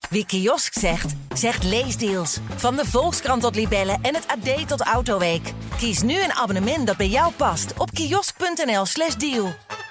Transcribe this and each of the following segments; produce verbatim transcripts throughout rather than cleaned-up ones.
Wie kiosk zegt, zegt leesdeals. Van de Volkskrant tot Libellen en het A D tot Autoweek. Kies nu een abonnement dat bij jou past op kiosk.nl slash deal.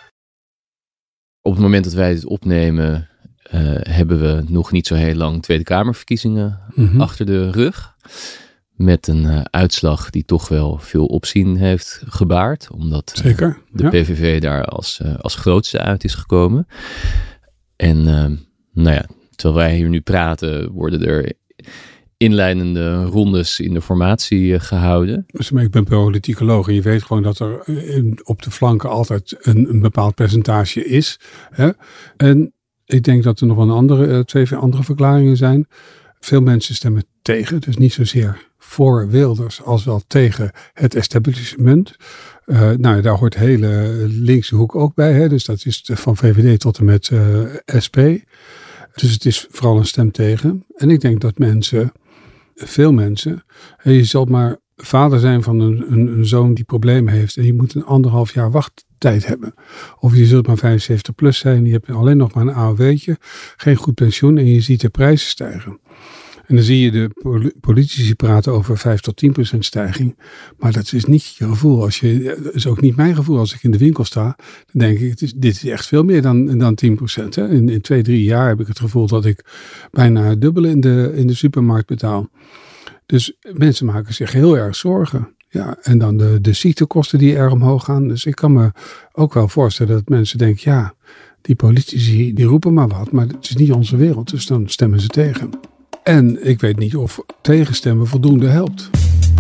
Op het moment dat wij dit opnemen, uh, hebben we nog niet zo heel lang Tweede Kamerverkiezingen mm-hmm. achter de rug. Met een uh, uitslag die toch wel veel opzien heeft gebaard. Omdat uh, Zeker, de ja. P V V daar als, uh, als grootste uit is gekomen. En uh, nou ja, terwijl wij hier nu praten, worden er inleidende rondes in de formatie uh, gehouden. Ik ben politicoloog en je weet gewoon dat er in, op de flanken altijd een, een bepaald percentage is. Hè? En ik denk dat er nog een andere, uh, twee andere verklaringen zijn. Veel mensen stemmen tegen, dus niet zozeer voor Wilders als wel tegen het establishment. Uh, nou, daar hoort hele linkse hoek ook bij. Hè? Dus dat is van V V D tot en met uh, S P. Dus het is vooral een stem tegen. En ik denk dat mensen, veel mensen, je zult maar vader zijn van een, een, een zoon die problemen heeft en je moet een anderhalf jaar wachttijd hebben. Of je zult maar vijfenzeventig plus zijn, je hebt alleen nog maar een A O W'tje, geen goed pensioen en je ziet de prijzen stijgen. En dan zie je de politici praten over vijf tot tien procent stijging. Maar dat is niet je gevoel. Als je, dat is ook niet mijn gevoel. Als ik in de winkel sta, dan denk ik, het is, dit is echt veel meer dan, dan tien procent. Hè? In, in twee, drie jaar heb ik het gevoel dat ik bijna het dubbele in de, in de supermarkt betaal. Dus mensen maken zich heel erg zorgen. Ja, en dan de, de ziektekosten die erg omhoog gaan. Dus ik kan me ook wel voorstellen dat mensen denken, ja, die politici die roepen maar wat, maar het is niet onze wereld. Dus dan stemmen ze tegen. En ik weet niet of tegenstemmen voldoende helpt.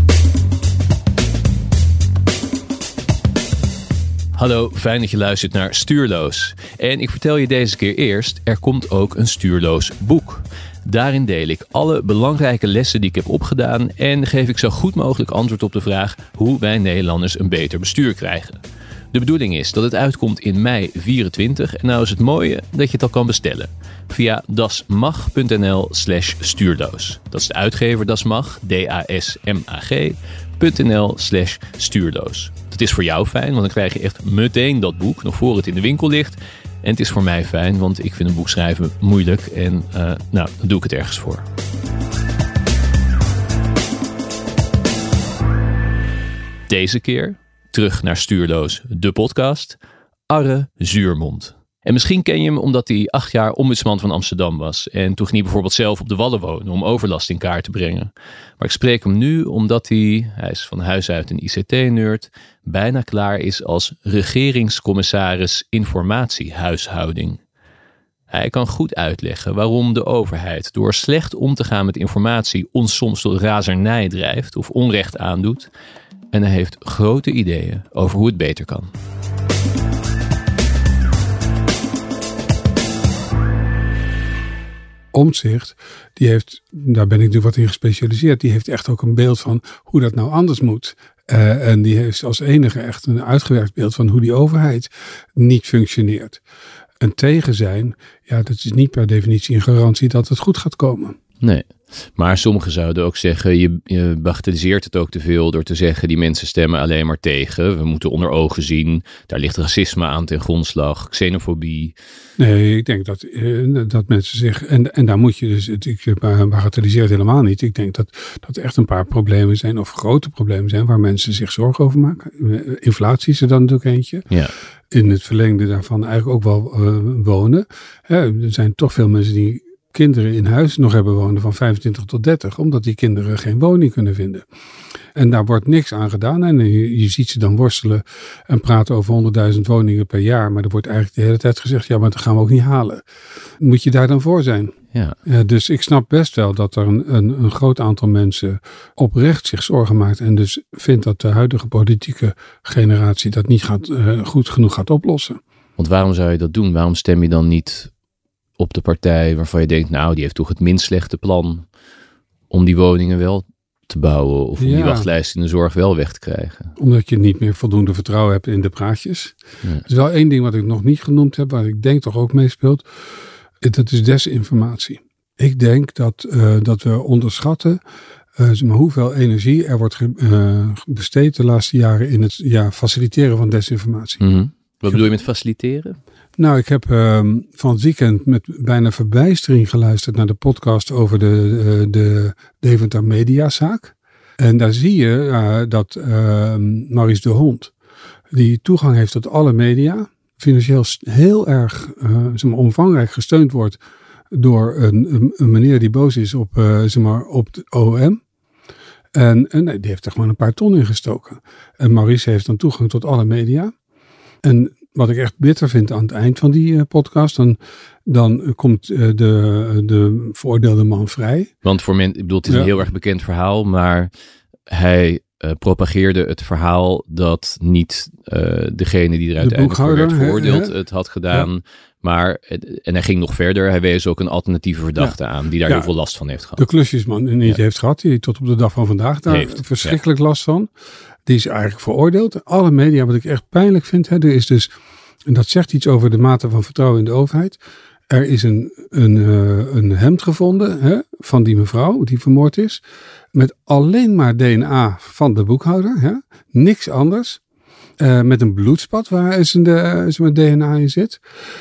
Hallo, fijn dat je luistert naar Stuurloos. En ik vertel je deze keer eerst, er komt ook een stuurloos boek. Daarin deel ik alle belangrijke lessen die ik heb opgedaan en geef ik zo goed mogelijk antwoord op de vraag hoe wij Nederlanders een beter bestuur krijgen. De bedoeling is dat het uitkomt in mei vierentwintig en nou is het mooie dat je het al kan bestellen. Via dasmag.nl slash stuurloos. Dat is de uitgever Dasmag, D A S M A G.nl slash stuurloos. Dat is voor jou fijn, want dan krijg je echt meteen dat boek, nog voor het in de winkel ligt. En het is voor mij fijn, want ik vind een boek schrijven moeilijk en uh, nou, dan doe ik het ergens voor. Deze keer terug naar Stuurloos, de podcast, Arre Zuurmond. En misschien ken je hem omdat hij acht jaar ombudsman van Amsterdam was. En toen ging hij bijvoorbeeld zelf op de Wallen wonen om overlast in kaart te brengen. Maar ik spreek hem nu omdat hij, hij is van huis uit een I C T-nerd, bijna klaar is als regeringscommissaris informatiehuishouding. Hij kan goed uitleggen waarom de overheid door slecht om te gaan met informatie ons soms tot razernij drijft of onrecht aandoet. En hij heeft grote ideeën over hoe het beter kan. Omtzigt, die heeft, daar ben ik nu wat in gespecialiseerd, die heeft echt ook een beeld van hoe dat nou anders moet. Uh, en die heeft als enige echt een uitgewerkt beeld van hoe die overheid niet functioneert. En tegen zijn, ja, dat is niet per definitie een garantie dat het goed gaat komen. Nee, maar sommigen zouden ook zeggen, je, je bagatelliseert het ook te veel door te zeggen, die mensen stemmen alleen maar tegen. We moeten onder ogen zien, daar ligt racisme aan ten grondslag, xenofobie. Nee, ik denk dat, uh, dat mensen zich, en, en daar moet je dus, ik bagatelliseer het helemaal niet. Ik denk dat dat echt een paar problemen zijn, of grote problemen zijn, waar mensen zich zorgen over maken. Inflatie is er dan natuurlijk eentje. Ja. In het verlengde daarvan eigenlijk ook wel uh, wonen. Hè, er zijn toch veel mensen die kinderen in huis nog hebben wonen van vijfentwintig tot dertig, omdat die kinderen geen woning kunnen vinden. En daar wordt niks aan gedaan. En je, je ziet ze dan worstelen en praten over honderdduizend woningen per jaar. Maar er wordt eigenlijk de hele tijd gezegd, ja, maar dat gaan we ook niet halen. Moet je daar dan voor zijn? Ja. Uh, dus ik snap best wel dat er een, een, een groot aantal mensen oprecht zich zorgen maakt. En dus vindt dat de huidige politieke generatie dat niet gaat, uh, goed genoeg gaat oplossen. Want waarom zou je dat doen? Waarom stem je dan niet op de partij waarvan je denkt, nou, die heeft toch het minst slechte plan om die woningen wel te bouwen of om ja. die wachtlijst in de zorg wel weg te krijgen? Omdat je niet meer voldoende vertrouwen hebt in de praatjes. Ja. Er is wel één ding wat ik nog niet genoemd heb, waar ik denk toch ook meespeelt. Dat is desinformatie. Ik denk dat, uh, dat we onderschatten uh, maar hoeveel energie er wordt ge, uh, besteed de laatste jaren in het ja, faciliteren van desinformatie. Mm-hmm. Wat bedoel je met faciliteren? Nou, ik heb uh, van het weekend met bijna verbijstering geluisterd naar de podcast over de, uh, de Deventer Mediazaak. En daar zie je uh, dat uh, Maurice de Hond, die toegang heeft tot alle media, financieel heel erg uh, zeg maar, omvangrijk gesteund wordt door een, een, een meneer die boos is op, uh, zeg maar, op de O M. En, en die heeft er gewoon een paar ton in gestoken. En Maurice heeft dan toegang tot alle media. En wat ik echt bitter vind aan het eind van die uh, podcast, dan, dan komt uh, de, de veroordeelde man vrij. Want voor men, ik bedoel, het is ja. een heel erg bekend verhaal, maar hij uh, propageerde het verhaal dat niet uh, degene die er uiteindelijk voor werd veroordeeld hè, hè? het had gedaan. Ja. Maar, en hij ging nog verder, hij wees ook een alternatieve verdachte ja. aan, die daar ja. heel veel last van heeft gehad. De klusjesman niet ja. heeft gehad, die tot op de dag van vandaag daar heeft verschrikkelijk ja. last van. Die is eigenlijk veroordeeld. Alle media, wat ik echt pijnlijk vind, hè, er is dus, en dat zegt iets over de mate van vertrouwen in de overheid. Er is een, een, uh, een hemd gevonden hè, van die mevrouw die vermoord is. Met alleen maar D N A van de boekhouder. Hè, niks anders. Uh, met een bloedspad waar is een, de, is een D N A in zit.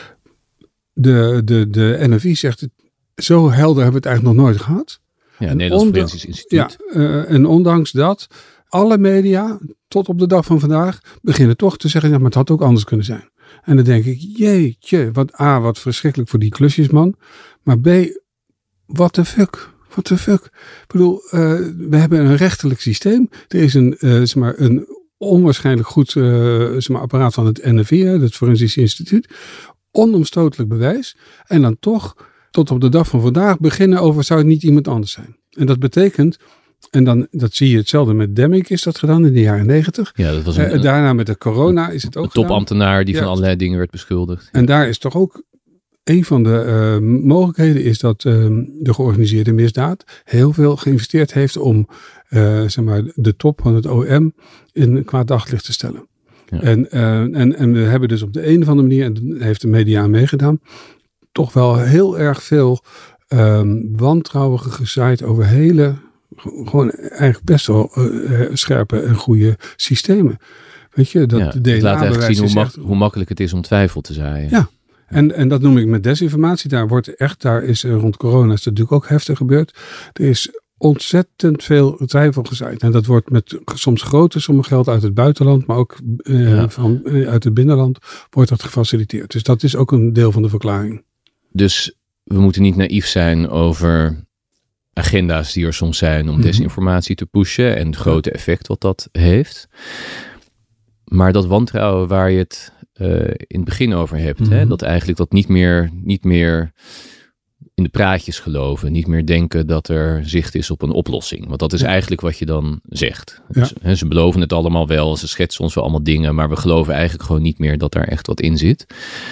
De, de, de N F I zegt, het, zo helder hebben we het eigenlijk nog nooit gehad. Ja, het Nederlands Forensisch Instituut. Ja, uh, en ondanks dat, alle media, tot op de dag van vandaag, beginnen toch te zeggen, ja, maar het had ook anders kunnen zijn. En dan denk ik, jeetje, wat A, wat verschrikkelijk voor die klusjesman. Maar B, what the fuck? What the fuck? Ik bedoel, uh, we hebben een rechterlijk systeem. Er is een, uh, zeg maar, een onwaarschijnlijk goed uh, zeg maar, apparaat van het N F I, het Forensisch Instituut. Onomstotelijk bewijs. En dan toch, tot op de dag van vandaag, beginnen over, zou het niet iemand anders zijn? En dat betekent, en dan, dat zie je hetzelfde met Demmink is dat gedaan in de jaren negentig. Ja, dat was een, uh, daarna met de corona is het ook een topambtenaar die ja. van allerlei dingen werd beschuldigd. En daar is toch ook een van de uh, mogelijkheden is dat uh, de georganiseerde misdaad heel veel geïnvesteerd heeft om uh, zeg maar, de top van het O M in kwaad daglicht te stellen. Ja. En, uh, en, en we hebben dus op de een of andere manier, en daar heeft de media aan meegedaan, toch wel heel erg veel um, wantrouwen gezaaid over hele, gewoon eigenlijk best wel uh, scherpe en goede systemen. Weet je, dat ja, de D N A-bewijs laat eigenlijk zien hoe, echt, mak- hoe makkelijk het is om twijfel te zaaien. Ja, en, en dat noem ik met desinformatie. Daar wordt echt, daar is rond corona is dat natuurlijk ook heftig gebeurd. Er is ontzettend veel twijfel gezaaid. En dat wordt met soms grote sommen geld uit het buitenland, maar ook uh, ja. van, uh, uit het binnenland wordt dat gefaciliteerd. Dus dat is ook een deel van de verklaring. Dus we moeten niet naïef zijn over agenda's die er soms zijn om mm-hmm. desinformatie te pushen en het grote effect wat dat heeft. Maar dat wantrouwen waar je het uh, in het begin over hebt, mm-hmm. hè, dat eigenlijk dat niet meer, niet meer in de praatjes geloven, niet meer denken dat er zicht is op een oplossing. Want dat is ja. eigenlijk wat je dan zegt. Ja. Dus, hè, ze beloven het allemaal wel, ze schetsen ons wel allemaal dingen, maar we geloven eigenlijk gewoon niet meer dat daar echt wat in zit.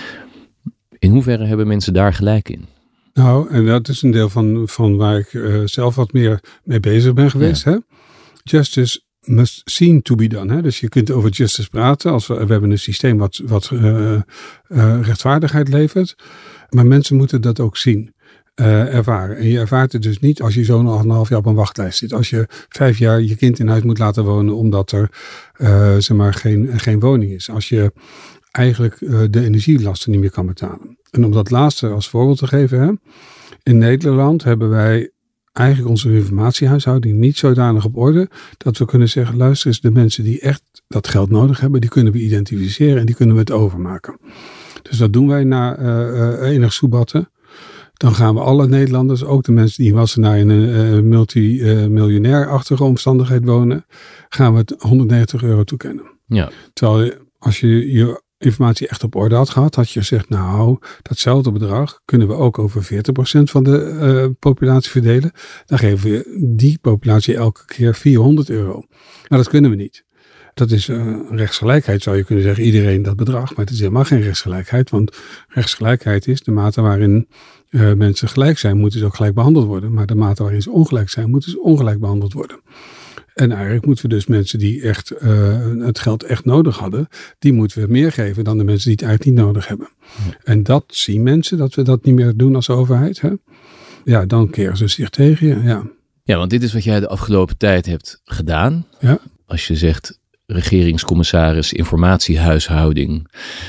In hoeverre hebben mensen daar gelijk in? Nou, en dat is een deel van, van waar ik uh, zelf wat meer mee bezig ben geweest. Ja. Hè? Justice must seem to be done. Hè? Dus je kunt over justice praten. Als we, we hebben een systeem wat, wat uh, uh, rechtvaardigheid levert. Maar mensen moeten dat ook zien. Uh, ervaren. En je ervaart het dus niet als je zo'n anderhalf jaar op een wachtlijst zit. Als je vijf jaar je kind in huis moet laten wonen omdat er uh, zeg maar geen, geen woning is. Als je eigenlijk uh, de energielasten niet meer kan betalen. En om dat laatste als voorbeeld te geven. Hè, in Nederland hebben wij eigenlijk onze informatiehuishouding niet zodanig op orde dat we kunnen zeggen, luister eens, de mensen die echt dat geld nodig hebben, die kunnen we identificeren en die kunnen we het overmaken. Dus dat doen wij na uh, uh, enig soebatten. Dan gaan we alle Nederlanders, ook de mensen die in Wassenaar in een uh, multimiljonair-achtige omstandigheid wonen, gaan we het honderdnegentig euro toekennen. Ja. Terwijl als je je informatie echt op orde had gehad, had je gezegd, nou, datzelfde bedrag kunnen we ook over veertig procent van de uh, populatie verdelen. Dan geven we die populatie elke keer vierhonderd euro. Maar dat kunnen we niet. Dat is uh, rechtsgelijkheid, zou je kunnen zeggen, iedereen dat bedrag. Maar het is helemaal geen rechtsgelijkheid, want rechtsgelijkheid is de mate waarin uh, mensen gelijk zijn, moeten ze ook gelijk behandeld worden. Maar de mate waarin ze ongelijk zijn, moeten ze ongelijk behandeld worden. En eigenlijk moeten we dus mensen die echt uh, het geld echt nodig hadden, die moeten we meer geven dan de mensen die het eigenlijk niet nodig hebben. Ja. En dat zien mensen, dat we dat niet meer doen als overheid. Hè? Ja, dan keren ze zich tegen je. Ja. ja, want dit is wat jij de afgelopen tijd hebt gedaan. Ja. Als je zegt regeringscommissaris informatiehuishouding.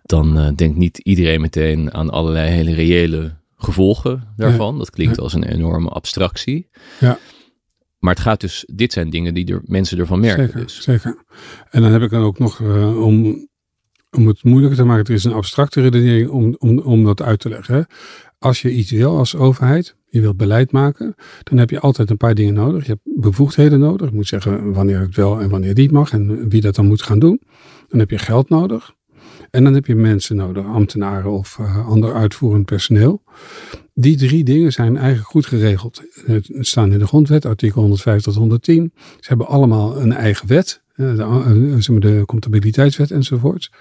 dan uh, denkt niet iedereen meteen aan allerlei hele reële gevolgen daarvan. Ja. Dat klinkt ja. als een enorme abstractie. Ja. Maar het gaat dus, dit zijn dingen die er, mensen ervan merken. Zeker, dus. zeker. En dan heb ik dan ook nog, uh, om, om het moeilijker te maken, er is een abstracte redenering om, om, om dat uit te leggen. Hè. Als je iets wil als overheid, je wilt beleid maken, dan heb je altijd een paar dingen nodig. Je hebt bevoegdheden nodig. Je moet zeggen wanneer het wel en wanneer niet mag en wie dat dan moet gaan doen. Dan heb je geld nodig. En dan heb je mensen nodig, ambtenaren of uh, ander uitvoerend personeel. Die drie dingen zijn eigenlijk goed geregeld. Het staan in de grondwet, artikel honderdvijf tot honderdtien. Ze hebben allemaal een eigen wet, uh, de, uh, de comptabiliteitswet enzovoort.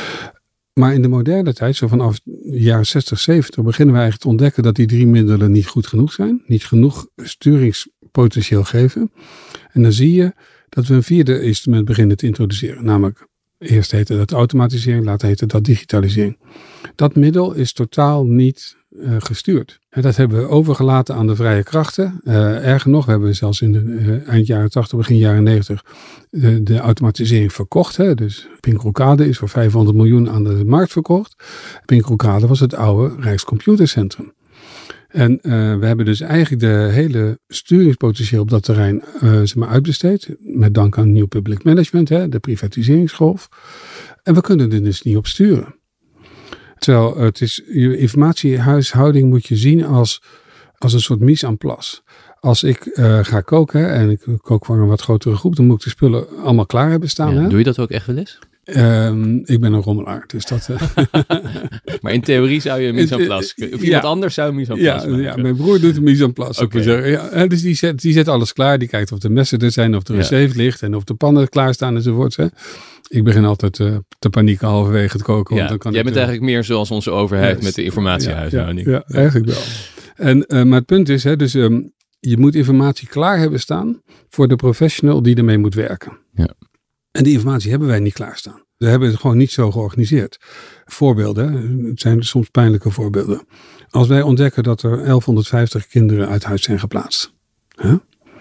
Maar in de moderne tijd, zo vanaf de jaren zestig, zeventig, beginnen we eigenlijk te ontdekken dat die drie middelen niet goed genoeg zijn. Niet genoeg sturingspotentieel geven. En dan zie je dat we een vierde instrument beginnen te introduceren, namelijk eerst heette dat automatisering, later heette dat digitalisering. Dat middel is totaal niet uh, gestuurd. En dat hebben we overgelaten aan de vrije krachten. Uh, erger nog, we hebben zelfs in de uh, eind jaren tachtig, begin jaren negentig de, de automatisering verkocht. Hè. Dus Pinkrokade is voor vijfhonderd miljoen aan de markt verkocht. Pinkrokade was het oude Rijkscomputercentrum. En uh, we hebben dus eigenlijk de hele sturingspotentieel op dat terrein uh, zeg maar uitbesteed. Met dank aan nieuw public management, hè, de privatiseringsgolf. En we kunnen er dus niet op sturen. Terwijl het is, je informatiehuishouding moet je zien als, als een soort mise en place. Als ik uh, ga koken hè, en ik kook voor een wat grotere groep, dan moet ik de spullen allemaal klaar hebben staan. Ja, hè? Doe je dat ook echt wel eens? Um, ik ben een rommelaar, dus dat... Uh... maar in theorie zou je een mise en place... Of iemand ja. anders zou een mise en place ja, ja, mijn broer doet een mise en place. Okay. Ja, dus die zet, die zet alles klaar. Die kijkt of de messen er zijn, of er een ja. zeef ligt en of de pannen klaarstaan enzovoort. Hè. Ik begin altijd uh, te panieken halverwege het koken. Ja, want dan kan jij het, bent uh, eigenlijk meer zoals onze overheid yes. met de informatiehuishouding. Ja, ja, ja, eigenlijk wel. En, uh, maar het punt is, hè, dus, um, je moet informatie klaar hebben staan voor de professional die ermee moet werken. Ja. En die informatie hebben wij niet klaarstaan. We hebben het gewoon niet zo georganiseerd. Voorbeelden, het zijn soms pijnlijke voorbeelden. Als wij ontdekken dat er elfhonderdvijftig kinderen uit huis zijn geplaatst. Hè?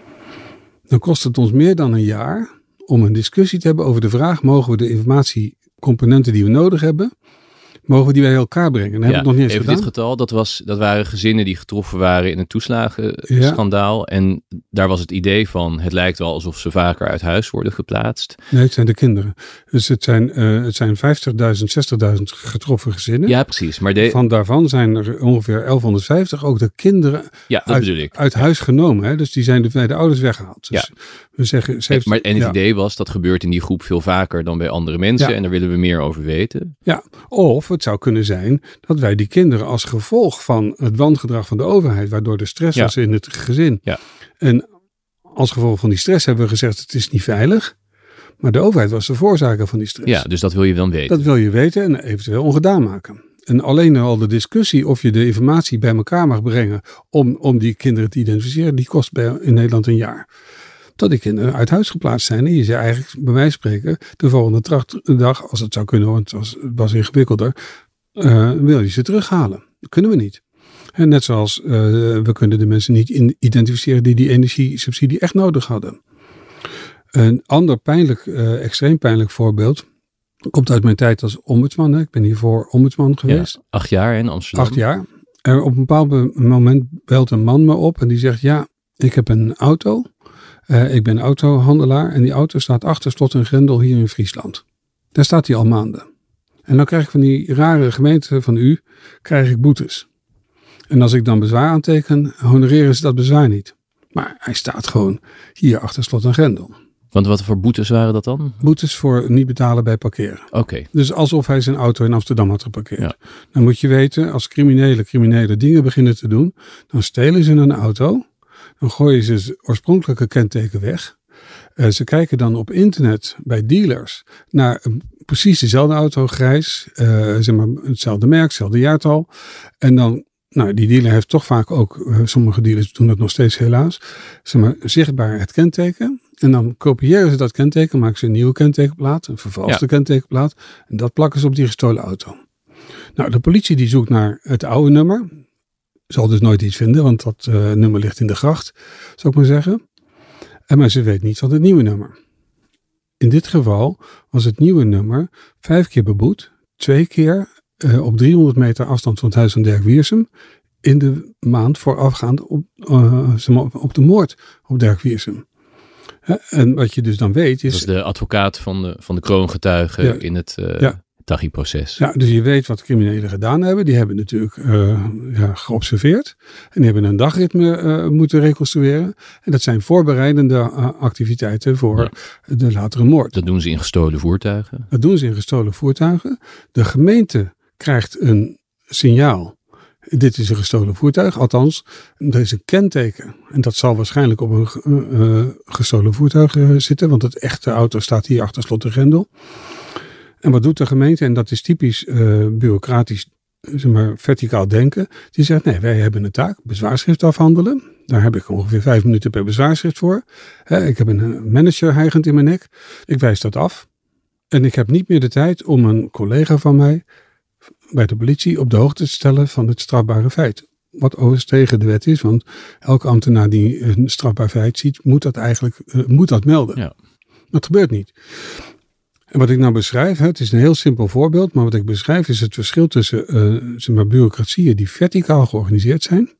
Dan kost het ons meer dan een jaar om een discussie te hebben over de vraag: mogen we de informatiecomponenten die we nodig hebben, mogen we die bij elkaar brengen? Dat ja, hebben we nog niet eens even gedaan. Dit getal, dat, was, dat waren gezinnen die getroffen waren in een toeslagenschandaal. Ja. En daar was het idee van, het lijkt wel alsof ze vaker uit huis worden geplaatst. Nee, het zijn de kinderen. Dus het zijn, uh, het zijn vijftigduizend, zestigduizend getroffen gezinnen. Ja, precies. Maar de... Van daarvan zijn er ongeveer elfhonderdvijftig ook de kinderen ja, dat uit, bedoel ik. uit huis genomen. Hè? Dus die zijn de, bij de ouders weggehaald. Dus ja. we zeggen, ze heeft, maar, en het ja. idee was, dat gebeurt in die groep veel vaker dan bij andere mensen. Ja. En daar willen we meer over weten. Ja, of het zou kunnen zijn dat wij die kinderen als gevolg van het wangedrag van de overheid, waardoor de stress ja. was in het gezin. Ja. En als gevolg van die stress hebben we gezegd, het is niet veilig. Maar de overheid was de veroorzaker van die stress. Ja, dus dat wil je dan weten. Dat wil je weten en eventueel ongedaan maken. En alleen al de discussie of je de informatie bij elkaar mag brengen om, om die kinderen te identificeren, die kost bij, in Nederland een jaar. Dat die kinderen uit huis geplaatst zijn. En je zei eigenlijk, bij wijze van spreken, de volgende dag, als het zou kunnen, want het was, het was ingewikkelder, uh, wil je ze terughalen. Dat kunnen we niet. En net zoals uh, we kunnen de mensen niet in identificeren die die energiesubsidie echt nodig hadden. Een ander pijnlijk, uh, extreem pijnlijk voorbeeld komt uit mijn tijd als ombudsman. Hè. Ik ben hiervoor ombudsman geweest. Ja, acht jaar in Amsterdam. Acht jaar. En op een bepaald moment belt een man me op en die zegt, ja, ik heb een auto. Uh, ik ben autohandelaar en die auto staat achter slot en grendel hier in Friesland. Daar staat hij al maanden. En dan krijg ik van die rare gemeente van u, krijg ik boetes. En als ik dan bezwaar aanteken, honoreren ze dat bezwaar niet. Maar hij staat gewoon hier achter slot en grendel. Want wat voor boetes waren dat dan? Boetes voor niet betalen bij parkeren. Oké. Okay. Dus alsof hij zijn auto in Amsterdam had geparkeerd. Ja. Dan moet je weten, als criminelen criminele dingen beginnen te doen, dan stelen ze een auto. Dan gooien ze het oorspronkelijke kenteken weg. Uh, ze kijken dan op internet bij dealers naar uh, precies dezelfde auto, grijs. Uh, zeg maar hetzelfde merk, hetzelfde jaartal. En dan, nou die dealer heeft toch vaak ook, uh, sommige dealers doen dat nog steeds helaas, zeg maar zichtbaar het kenteken. En dan kopiëren ze dat kenteken, maken ze een nieuwe kentekenplaat, een vervalste ja. kentekenplaat. En dat plakken ze op die gestolen auto. Nou, de politie die zoekt naar het oude nummer. Zal dus nooit iets vinden, want dat uh, nummer ligt in de gracht, zou ik maar zeggen. En maar ze weet niet van het nieuwe nummer. In dit geval was het nieuwe nummer vijf keer beboet, twee keer uh, op driehonderd meter afstand van het huis van Dirk Wiersum in de maand voorafgaand op, uh, op de moord op Dirk Wiersum. Uh, en wat je dus dan weet is... Dat is de advocaat van de, van de kroongetuigen ja, in het uh, ja. Taghi-proces. Ja, dus je weet wat criminelen gedaan hebben. Die hebben natuurlijk uh, ja, geobserveerd. En die hebben een dagritme uh, moeten reconstrueren. En dat zijn voorbereidende uh, activiteiten voor ja. de latere moord. Dat doen ze in gestolen voertuigen? Dat doen ze in gestolen voertuigen. De gemeente krijgt een signaal. Dit is een gestolen voertuig. Althans, er is een kenteken. En dat zal waarschijnlijk op een uh, gestolen voertuig uh, zitten. Want het echte auto staat hier achter slot en grendel. En wat doet de gemeente? En dat is typisch uh, bureaucratisch, zeg maar, verticaal denken. Die zegt, nee, wij hebben een taak. Bezwaarschrift afhandelen. Daar heb ik ongeveer vijf minuten per bezwaarschrift voor. He, ik heb een manager hijgend in mijn nek. Ik wijs dat af. En ik heb niet meer de tijd om een collega van mij bij de politie op de hoogte te stellen van het strafbare feit. Wat overigens tegen de wet is, want elke ambtenaar die een strafbaar feit ziet, moet dat eigenlijk uh, moet dat melden. Ja. Dat gebeurt niet. En wat ik nou beschrijf, het is een heel simpel voorbeeld, maar wat ik beschrijf is het verschil tussen uh, zeg maar, bureaucratieën die verticaal georganiseerd zijn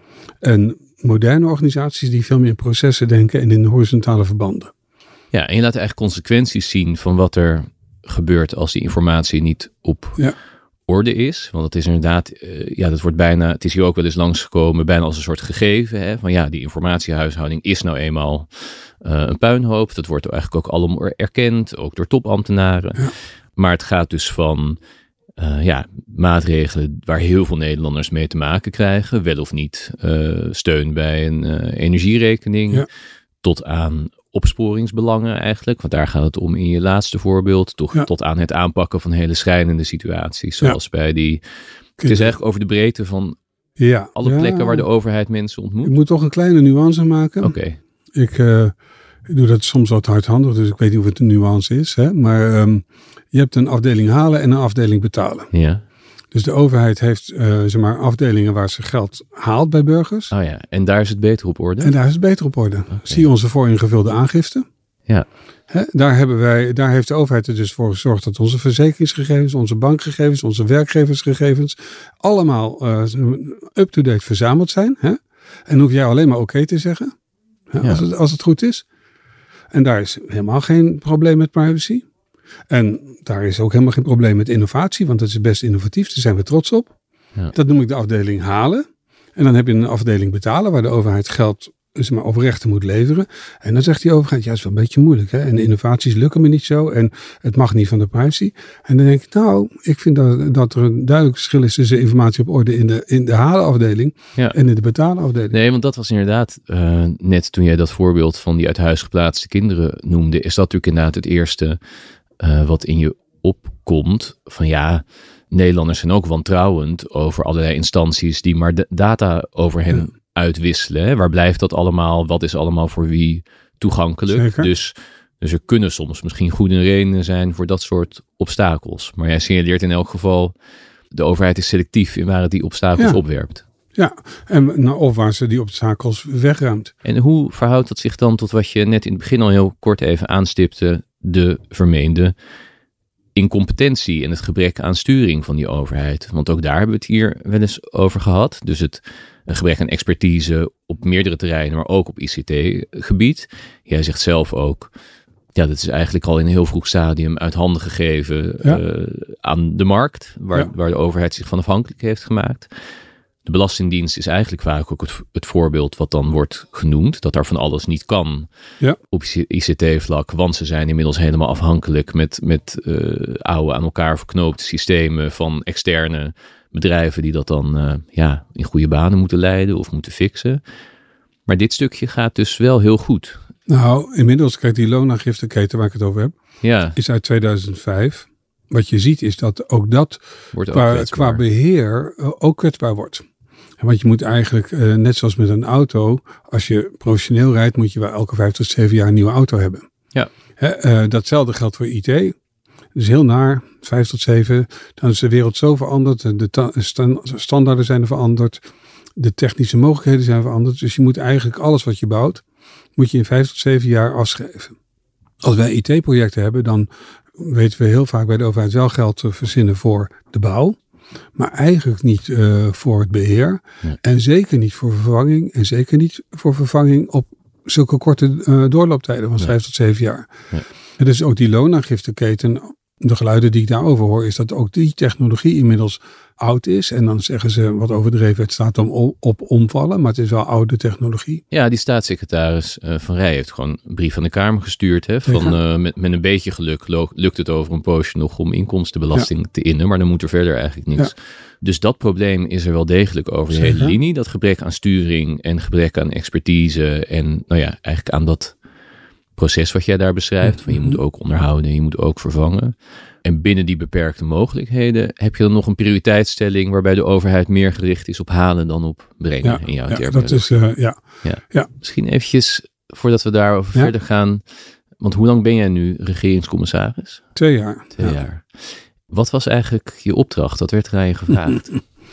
en moderne organisaties die veel meer in processen denken en in horizontale verbanden. Ja, en je laat eigenlijk consequenties zien van wat er gebeurt als die informatie niet op ja. orde is. Want het is inderdaad, uh, ja, dat wordt bijna, het is hier ook wel eens langsgekomen, bijna als een soort gegeven. Hè, van ja, die informatiehuishouding is nou eenmaal uh, een puinhoop. Dat wordt eigenlijk ook allemaal erkend, ook door topambtenaren. Ja. Maar het gaat dus van uh, ja, maatregelen waar heel veel Nederlanders mee te maken krijgen. Wel of niet uh, steun bij een uh, energierekening. Ja. Tot aan opsporingsbelangen eigenlijk. Want daar gaat het om in je laatste voorbeeld. Toch ja. tot aan het aanpakken van hele schrijnende situaties. Zoals ja. bij die... Het is eigenlijk over de breedte van ja. alle ja. plekken waar de overheid mensen ontmoet. Ik moet toch een kleine nuance maken. Oké. Okay. Ik, uh, ik doe dat soms wat hardhandig, dus ik weet niet of het een nuance is. Hè? Maar um, je hebt een afdeling halen en een afdeling betalen. Ja. Dus de overheid heeft uh, zeg maar afdelingen waar ze geld haalt bij burgers. Oh ja, en daar is het beter op orde? En daar is het beter op orde. Okay. Zie onze vooringevulde aangifte. Ja. He, daar, hebben wij, daar heeft de overheid er dus voor gezorgd dat onze verzekeringsgegevens, onze bankgegevens, onze werkgeversgegevens allemaal uh, up-to-date verzameld zijn. He? En dan hoef jij alleen maar oké okay te zeggen, he, ja. als, het, als het goed is. En daar is helemaal geen probleem met privacy. En daar is ook helemaal geen probleem met innovatie, want dat is best innovatief, daar zijn we trots op. Ja. Dat noem ik de afdeling halen. En dan heb je een afdeling betalen, waar de overheid geld zeg maar, op rechten moet leveren. En dan zegt die overheid, ja, dat is wel een beetje moeilijk. Hè? En innovaties lukken me niet zo en het mag niet van de privacy. En dan denk ik, nou, ik vind dat, dat er een duidelijk verschil is tussen informatie op orde in de, in de halenafdeling ja. en in de betalenafdeling. Nee, want dat was inderdaad, uh, net toen jij dat voorbeeld van die uit huis geplaatste kinderen noemde, is dat natuurlijk inderdaad het eerste Uh, wat in je opkomt van ja, Nederlanders zijn ook wantrouwend over allerlei instanties die maar de data over hen ja. uitwisselen. Hè? Waar blijft dat allemaal? Wat is allemaal voor wie toegankelijk? Dus, dus er kunnen soms misschien goede redenen zijn voor dat soort obstakels. Maar jij signaleert in elk geval, de overheid is selectief in waar het die obstakels ja. opwerpt. Ja, en nou, of waar ze die obstakels wegruimt. En hoe verhoudt dat zich dan tot wat je net in het begin al heel kort even aanstipte, de vermeende incompetentie en het gebrek aan sturing van die overheid? Want ook daar hebben we het hier wel eens over gehad. Dus het een gebrek aan expertise op meerdere terreinen, maar ook op I C T-gebied. Jij zegt zelf ook, ja, dat is eigenlijk al in een heel vroeg stadium uit handen gegeven ja. uh, aan de markt, waar, ja. waar de overheid zich van afhankelijk heeft gemaakt. De Belastingdienst is eigenlijk vaak ook het, het voorbeeld wat dan wordt genoemd. Dat er van alles niet kan ja. op I C T-vlak. Want ze zijn inmiddels helemaal afhankelijk met, met uh, oude aan elkaar verknoopte systemen van externe bedrijven die dat dan uh, ja, in goede banen moeten leiden of moeten fixen. Maar dit stukje gaat dus wel heel goed. Nou, inmiddels, kijk, die loonaangifteketen waar ik het over heb, ja. is uit tweeduizend vijf. Wat je ziet is dat ook dat wordt qua, ook qua beheer uh, ook kwetsbaar wordt. Want je moet eigenlijk, uh, net zoals met een auto, als je professioneel rijdt, moet je wel elke vijf tot zeven jaar een nieuwe auto hebben. Ja. He, uh, datzelfde geldt voor I T. Dus heel naar, vijf tot zeven. Dan is de wereld zo veranderd. De ta- sta- standaarden zijn er veranderd. De technische mogelijkheden zijn veranderd. Dus je moet eigenlijk alles wat je bouwt, moet je in vijf tot zeven jaar afschrijven. Als wij I T-projecten hebben, dan weten we heel vaak bij de overheid wel geld te verzinnen voor de bouw. Maar eigenlijk niet uh, voor het beheer. Ja. En zeker niet voor vervanging. En zeker niet voor vervanging op zulke korte uh, doorlooptijden van ja. vijf tot zeven jaar. Ja. En dus ook die loonaangifteketen, de geluiden die ik daarover hoor, is dat ook die technologie inmiddels oud is. En dan zeggen ze wat overdreven, het staat om op omvallen, maar het is wel oude technologie. Ja, die staatssecretaris uh, Van Rij heeft gewoon een brief van de Kamer gestuurd. Hè, van, uh, met, met een beetje geluk lo- lukt het over een poosje nog om inkomstenbelasting ja. te innen, maar dan moet er verder eigenlijk niks. Ja. Dus dat probleem is er wel degelijk over de hele linie. Dat gebrek aan sturing en gebrek aan expertise en nou ja, eigenlijk aan dat proces wat jij daar beschrijft. Van je moet ook onderhouden, je moet ook vervangen. En binnen die beperkte mogelijkheden heb je dan nog een prioriteitsstelling waarbij de overheid meer gericht is op halen dan op brengen ja, in jouw ja, termen. Dat is, uh, ja. Ja. Ja. Misschien eventjes, voordat we daarover ja. verder gaan. Want hoe lang ben jij nu regeringscommissaris? Twee jaar. Twee ja. jaar. Wat was eigenlijk je opdracht? Wat werd er aan je gevraagd?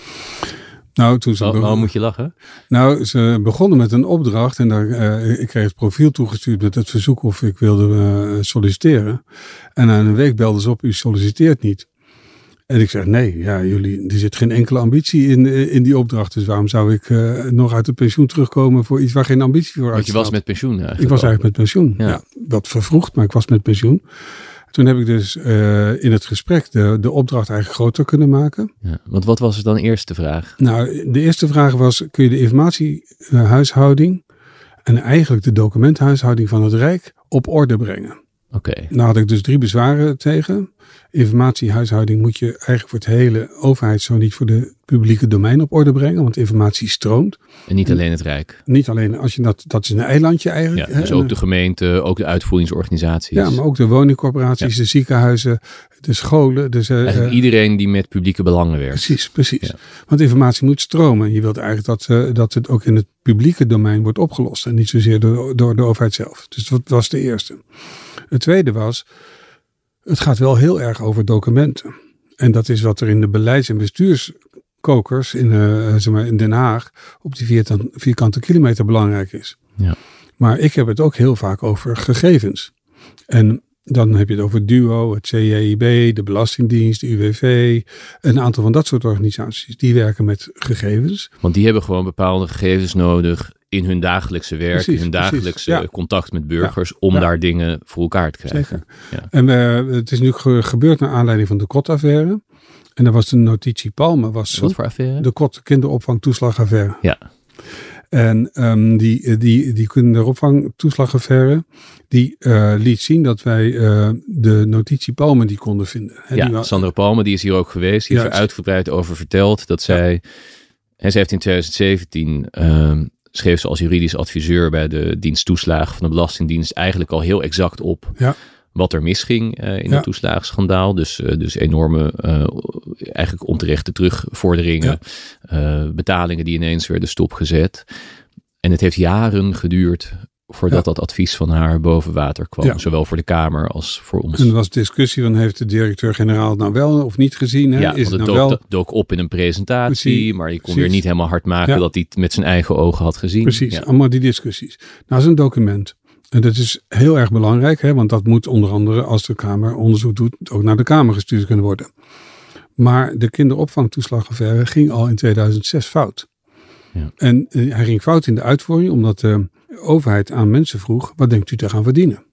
Nou, toen ze Waarom begon... moet je lachen? Nou, ze begonnen met een opdracht en daar, uh, ik kreeg het profiel toegestuurd met het verzoek of ik wilde uh, solliciteren. En na een week belden ze op, u solliciteert niet. En ik zeg, nee, ja, jullie, er zit geen enkele ambitie in, in die opdracht. Dus waarom zou ik uh, nog uit het pensioen terugkomen voor iets waar geen ambitie voor uit Want je was met pensioen eigenlijk. Ik was eigenlijk met pensioen, ja. ja. Wat vervroegd, maar ik was met pensioen. Toen heb ik dus uh, in het gesprek de, de opdracht eigenlijk groter kunnen maken. Ja, want wat was dan de eerste vraag? Nou, de eerste vraag was, kun je de informatiehuishouding en eigenlijk de documenthuishouding van het Rijk op orde brengen? Oké. Okay. Nou had ik dus drie bezwaren tegen. Informatiehuishouding moet je eigenlijk voor het hele overheid, zo niet voor de publieke domein op orde brengen, want informatie stroomt. En niet alleen het Rijk. Niet alleen, als je dat, dat is een eilandje eigenlijk. Ja, dus hè, ook de gemeente, ook de uitvoeringsorganisaties. Ja, maar ook de woningcorporaties, ja. de ziekenhuizen, de scholen. Dus, uh, eigenlijk iedereen die met publieke belangen werkt. Precies, precies. Ja. Want informatie moet stromen. Je wilt eigenlijk dat, uh, dat het ook in het publieke domein wordt opgelost en niet zozeer door, door de overheid zelf. Dus dat was de eerste. Het tweede was, het gaat wel heel erg over documenten. En dat is wat er in de beleids- en bestuurskokers in, uh, zeg maar in Den Haag op die vierkante, vierkante kilometer belangrijk is. Ja. Maar ik heb het ook heel vaak over gegevens. En dan heb je het over DUO, het C J I B, de Belastingdienst, de U W V. Een aantal van dat soort organisaties die werken met gegevens. Want die hebben gewoon bepaalde gegevens nodig in hun dagelijkse werk, precies, in hun dagelijkse ja. contact met burgers, ja. om ja. daar dingen voor elkaar te krijgen. Zeker. Ja. En uh, het is nu ge- gebeurd naar aanleiding van de Kot-affaire. En daar was de notitie Palme. Was Wat voor affaire? De Kot kinderopvangtoeslagaffaire. Ja. En um, die, die, die kinderopvangtoeslagaffaire, die uh, liet zien dat wij uh, de notitie Palme die konden vinden. He, ja, die wa- Sandra Palme, die is hier ook geweest. Die ja, heeft er uitgebreid over verteld dat zij, ja. en zij heeft in twintig zeventien... Uh, schreef ze als juridisch adviseur bij de dienst toeslagen van de Belastingdienst eigenlijk al heel exact op ja. wat er misging uh, in ja. het toeslagenschandaal. Dus, uh, dus enorme, uh, eigenlijk onterechte terugvorderingen, ja. uh, betalingen die ineens werden stopgezet. En het heeft jaren geduurd voordat ja. dat advies van haar boven water kwam. Ja. Zowel voor de Kamer als voor ons. En er was discussie van, heeft de directeur-generaal het nou wel of niet gezien? Hè? Ja, is want het, het dook, nou wel... dook op in een presentatie, precies, maar je kon precies. weer niet helemaal hard maken ja. dat hij het met zijn eigen ogen had gezien. Precies, ja. allemaal die discussies. Nou, dat is een document. En dat is heel erg belangrijk, hè, want dat moet onder andere, als de Kamer onderzoek doet, ook naar de Kamer gestuurd kunnen worden. Maar de kinderopvangtoeslagaffaire ging al in tweeduizend zes fout. Ja. En uh, hij ging fout in de uitvoering, omdat de overheid aan mensen vroeg, wat denkt u te gaan verdienen?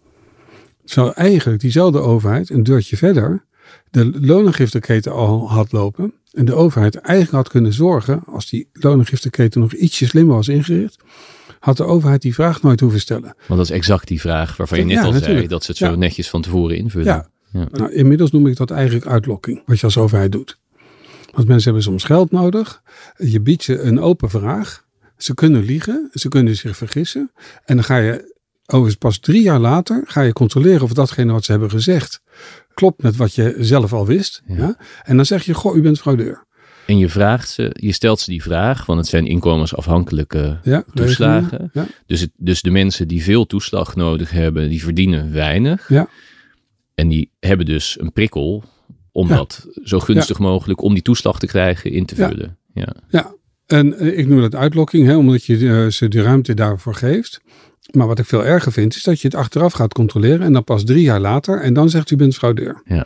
Zou eigenlijk diezelfde overheid een deurtje verder de loonaangifteketen al had lopen. En de overheid eigenlijk had kunnen zorgen, als die loonaangifteketen nog ietsje slimmer was ingericht, had de overheid die vraag nooit hoeven stellen. Want dat is exact die vraag waarvan je net ja, al natuurlijk. zei, dat ze het zo ja. netjes van tevoren invullen. Ja. Ja. Nou, inmiddels noem ik dat eigenlijk uitlokking, wat je als overheid doet. Want mensen hebben soms geld nodig. Je biedt ze een open vraag. Ze kunnen liegen, ze kunnen zich vergissen. En dan ga je, overigens pas drie jaar later, ga je controleren of datgene wat ze hebben gezegd klopt met wat je zelf al wist. Ja. Ja? En dan zeg je, goh, u bent fraudeur. En je vraagt ze, je stelt ze die vraag, want het zijn inkomensafhankelijke ja, toeslagen. Ja. Dus, het, dus de mensen die veel toeslag nodig hebben, die verdienen weinig. Ja. En die hebben dus een prikkel om ja. dat zo gunstig ja. mogelijk, om die toeslag te krijgen, in te vullen. Ja, ja. ja. En ik noem dat uitlokking, hè, omdat je uh, ze de ruimte daarvoor geeft. Maar wat ik veel erger vind, is dat je het achteraf gaat controleren en dan pas drie jaar later en dan zegt u bent fraudeur. Ja.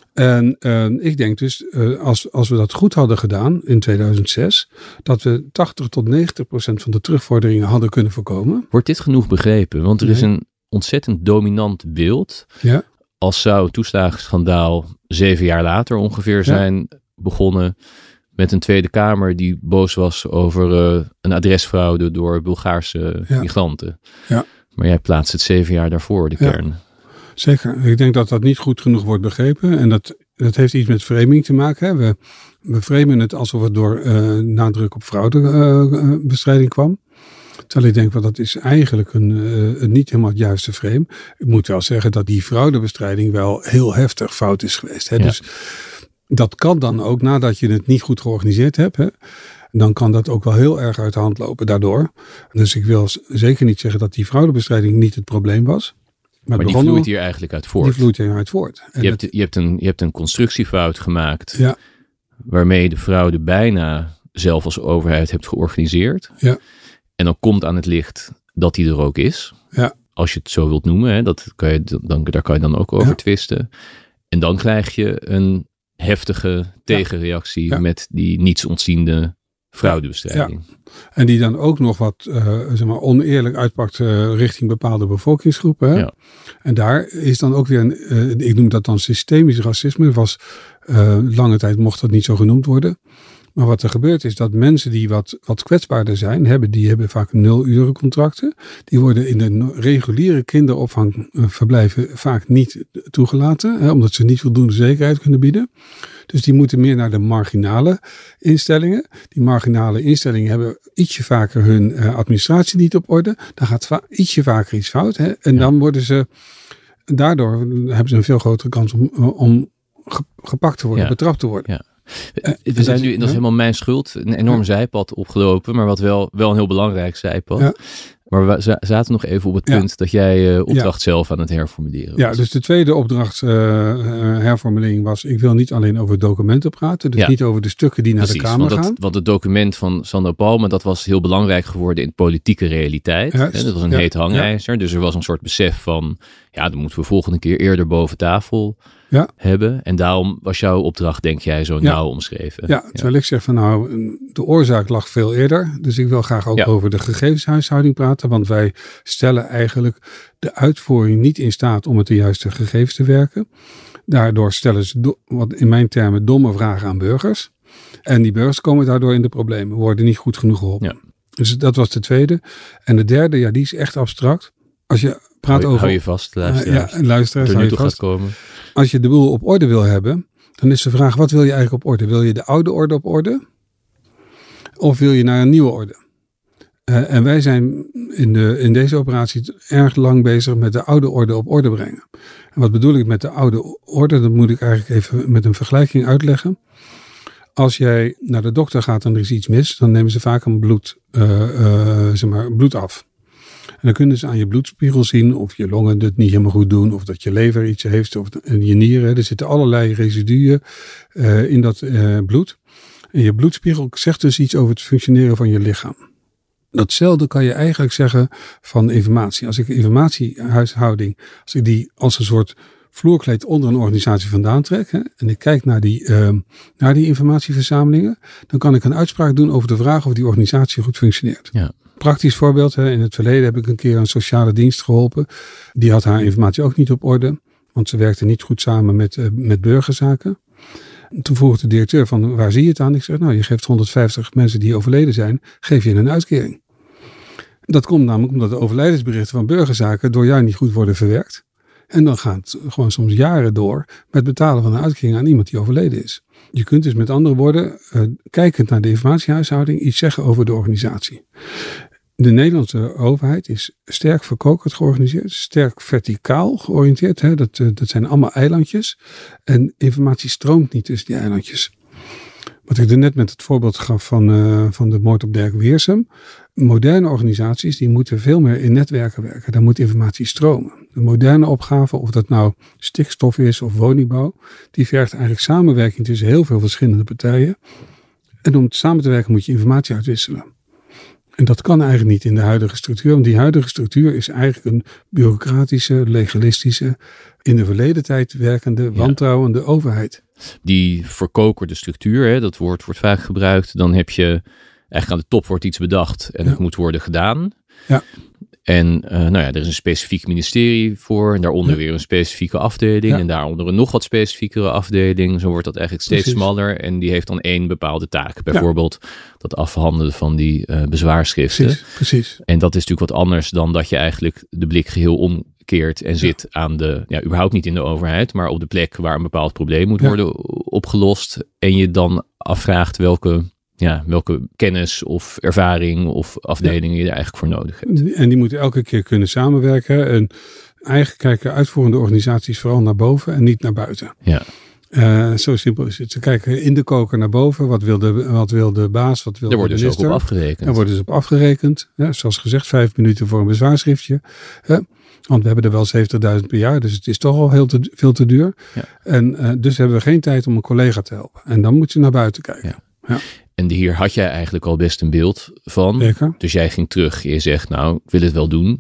En uh, ik denk dus, uh, als, als we dat goed hadden gedaan in tweeduizend zes, dat we tachtig tot negentig procent van de terugvorderingen hadden kunnen voorkomen. Wordt dit genoeg begrepen? Want er Nee. is een ontzettend dominant beeld. Ja. Als zou het toeslagenschandaal zeven jaar later ongeveer zijn begonnen met een Tweede Kamer die boos was over uh, een adresfraude door Bulgaarse Ja. migranten. Ja. Maar jij plaatst het zeven jaar daarvoor, de Ja. kern. Zeker. Ik denk dat dat niet goed genoeg wordt begrepen. En dat, dat heeft iets met framing te maken. Hè. We, we framen het alsof het door uh, nadruk op fraudebestrijding uh, kwam. Terwijl ik denk, well, dat is eigenlijk een, uh, een niet helemaal het juiste frame. Ik moet wel zeggen dat die fraudebestrijding wel heel heftig fout is geweest. Hè. Ja. Dus dat kan dan ook nadat je het niet goed georganiseerd hebt. Hè. Dan kan dat ook wel heel erg uit de hand lopen daardoor. Dus ik wil zeker niet zeggen dat die fraudebestrijding niet het probleem was. Maar, Maar die vloeit hier eigenlijk uit voort. Die vloeit hieruit voort. En je, hebt, je, hebt een, je hebt een constructiefout gemaakt Ja. waarmee je de fraude bijna zelf als overheid hebt georganiseerd. Ja. En dan komt aan het licht dat die er ook is. Ja. Als je het zo wilt noemen, hè, dat kan je, dan, daar kan je dan ook over Ja. twisten. En dan krijg je een heftige tegenreactie Ja. met die niets ontziende fraudebestrijding. Ja. En die dan ook nog wat uh, zeg maar oneerlijk uitpakt uh, richting bepaalde bevolkingsgroepen. Hè? Ja. En daar is dan ook weer, een, uh, ik noem dat dan systemisch racisme. Was, uh, lange tijd mocht dat niet zo genoemd worden. Maar wat er gebeurt is dat mensen die wat, wat kwetsbaarder zijn, hebben, die hebben vaak nul-urencontracten. Die worden in de reguliere kinderopvangverblijven vaak niet toegelaten, hè, omdat ze niet voldoende zekerheid kunnen bieden. Dus die moeten meer naar de marginale instellingen. Die marginale instellingen hebben ietsje vaker hun uh, administratie niet op orde. Dan gaat va- ietsje vaker iets fout. Hè? En ja. dan worden ze, daardoor hebben ze een veel grotere kans om, om gepakt te worden, ja. betrapt te worden. Ja. We, we zijn nu, dat is helemaal mijn schuld, een enorm ja. zijpad opgelopen, maar wat wel, wel een heel belangrijk zijpad. Ja. Maar we zaten nog even op het punt ja. dat jij uh, opdracht ja. zelf aan het herformuleren was. Ja, dus de tweede opdracht uh, herformulering was, ik wil niet alleen over documenten praten, dus ja. niet over de stukken die Precies, naar de Kamer want gaan. Dat, want het document van Sander Palme, dat was heel belangrijk geworden in politieke realiteit. Ja, hè, dat was een ja. heet hangijzer, ja. dus er was een soort besef van, ja, dan moeten we volgende keer eerder boven tafel ja. hebben. En daarom was jouw opdracht, denk jij, zo ja. nauw omschreven. Ja, terwijl ja. ik zeg van nou, de oorzaak lag veel eerder. Dus ik wil graag ook ja. over de gegevenshuishouding praten. Want wij stellen eigenlijk de uitvoering niet in staat om met de juiste gegevens te werken. Daardoor stellen ze, do, wat in mijn termen, domme vragen aan burgers. En die burgers komen daardoor in de problemen. Worden niet goed genoeg geholpen. Ja. Dus dat was de tweede. En de derde, ja, die is echt abstract. Als je praat hou, over... Hou je vast, luisteraars. Uh, ja, luisteraars, er hou nu je vast. Gaat komen. Als je de boel op orde wil hebben, dan is de vraag, wat wil je eigenlijk op orde? Wil je de oude orde op orde? Of wil je naar een nieuwe orde? Uh, en wij zijn in, de, in deze operatie erg lang bezig met de oude orde op orde brengen. En wat bedoel ik met de oude orde? Dat moet ik eigenlijk even met een vergelijking uitleggen. Als jij naar de dokter gaat en er is iets mis, dan nemen ze vaak een bloed, uh, uh, zeg maar, bloed af. En dan kunnen ze aan je bloedspiegel zien of je longen het niet helemaal goed doen. Of dat je lever iets heeft of je nieren. Er zitten allerlei residuen uh, in dat uh, bloed. En je bloedspiegel zegt dus iets over het functioneren van je lichaam. Datzelfde kan je eigenlijk zeggen van informatie. Als ik informatiehuishouding, als ik die als een soort vloerkleed onder een organisatie vandaan trek. Hè, en ik kijk naar die, uh, naar die informatieverzamelingen. Dan kan ik een uitspraak doen over de vraag of die organisatie goed functioneert. Ja. Praktisch voorbeeld, hè, in het verleden heb ik een keer een sociale dienst geholpen. Die had haar informatie ook niet op orde. Want ze werkte niet goed samen met, uh, met burgerzaken. Toen vroeg de directeur van waar zie je het aan? Ik zeg nou je geeft honderdvijftig mensen die overleden zijn, geef je een uitkering. Dat komt namelijk omdat de overlijdensberichten van burgerzaken door jou niet goed worden verwerkt. En dan gaat het gewoon soms jaren door met betalen van een uitkering aan iemand die overleden is. Je kunt dus met andere woorden, uh, kijkend naar de informatiehuishouding, iets zeggen over de organisatie. De Nederlandse overheid is sterk verkokerd georganiseerd, sterk verticaal georiënteerd. Hè? Dat, uh, dat zijn allemaal eilandjes. En informatie stroomt niet tussen die eilandjes. Wat ik er net met het voorbeeld gaf van, uh, van de moord op Dirk Wiersum. Moderne organisaties die moeten veel meer in netwerken werken. Daar moet informatie stromen. De moderne opgave, of dat nou stikstof is of woningbouw, die vergt eigenlijk samenwerking tussen heel veel verschillende partijen. En om samen te werken moet je informatie uitwisselen. En dat kan eigenlijk niet in de huidige structuur. Want die huidige structuur is eigenlijk een bureaucratische, legalistische, in de verleden tijd werkende, ja. wantrouwende overheid. Die verkokerde structuur, hè, dat woord wordt vaak gebruikt. Dan heb je eigenlijk aan de top wordt iets bedacht en ja. het moet worden gedaan. Ja. En uh, nou ja, er is een specifiek ministerie voor. En daaronder ja. weer een specifieke afdeling. Ja. En daaronder een nog wat specifiekere afdeling. Zo wordt dat eigenlijk steeds Precies. smaller. En die heeft dan één bepaalde taak. Bijvoorbeeld ja. dat afhandelen van die uh, bezwaarschriften. Precies. Precies. En dat is natuurlijk wat anders dan dat je eigenlijk de blik geheel omkeert. En zit ja. aan de, ja, überhaupt niet in de overheid. Maar op de plek waar een bepaald probleem moet ja. worden opgelost. En je dan afvraagt welke... Ja, welke kennis of ervaring of afdelingen ja. je er eigenlijk voor nodig hebt. En die moeten elke keer kunnen samenwerken. En eigenlijk kijken uitvoerende organisaties vooral naar boven en niet naar buiten. Ja. Uh, zo simpel is het. Ze kijken in de koker naar boven. Wat wil de, wat wil de baas? Wat wil Daar worden de minister? ze ook op afgerekend. Daar worden ze op afgerekend. Ja, zoals gezegd, vijf minuten voor een bezwaarschriftje. Ja, want we hebben er wel zeventigduizend per jaar. Dus het is toch al heel te, veel te duur. Ja. En uh, dus hebben we geen tijd om een collega te helpen. En dan moet je naar buiten kijken. Ja. Ja. En hier had jij eigenlijk al best een beeld van. Zeker. Dus jij ging terug. Je zegt, nou, ik wil het wel doen.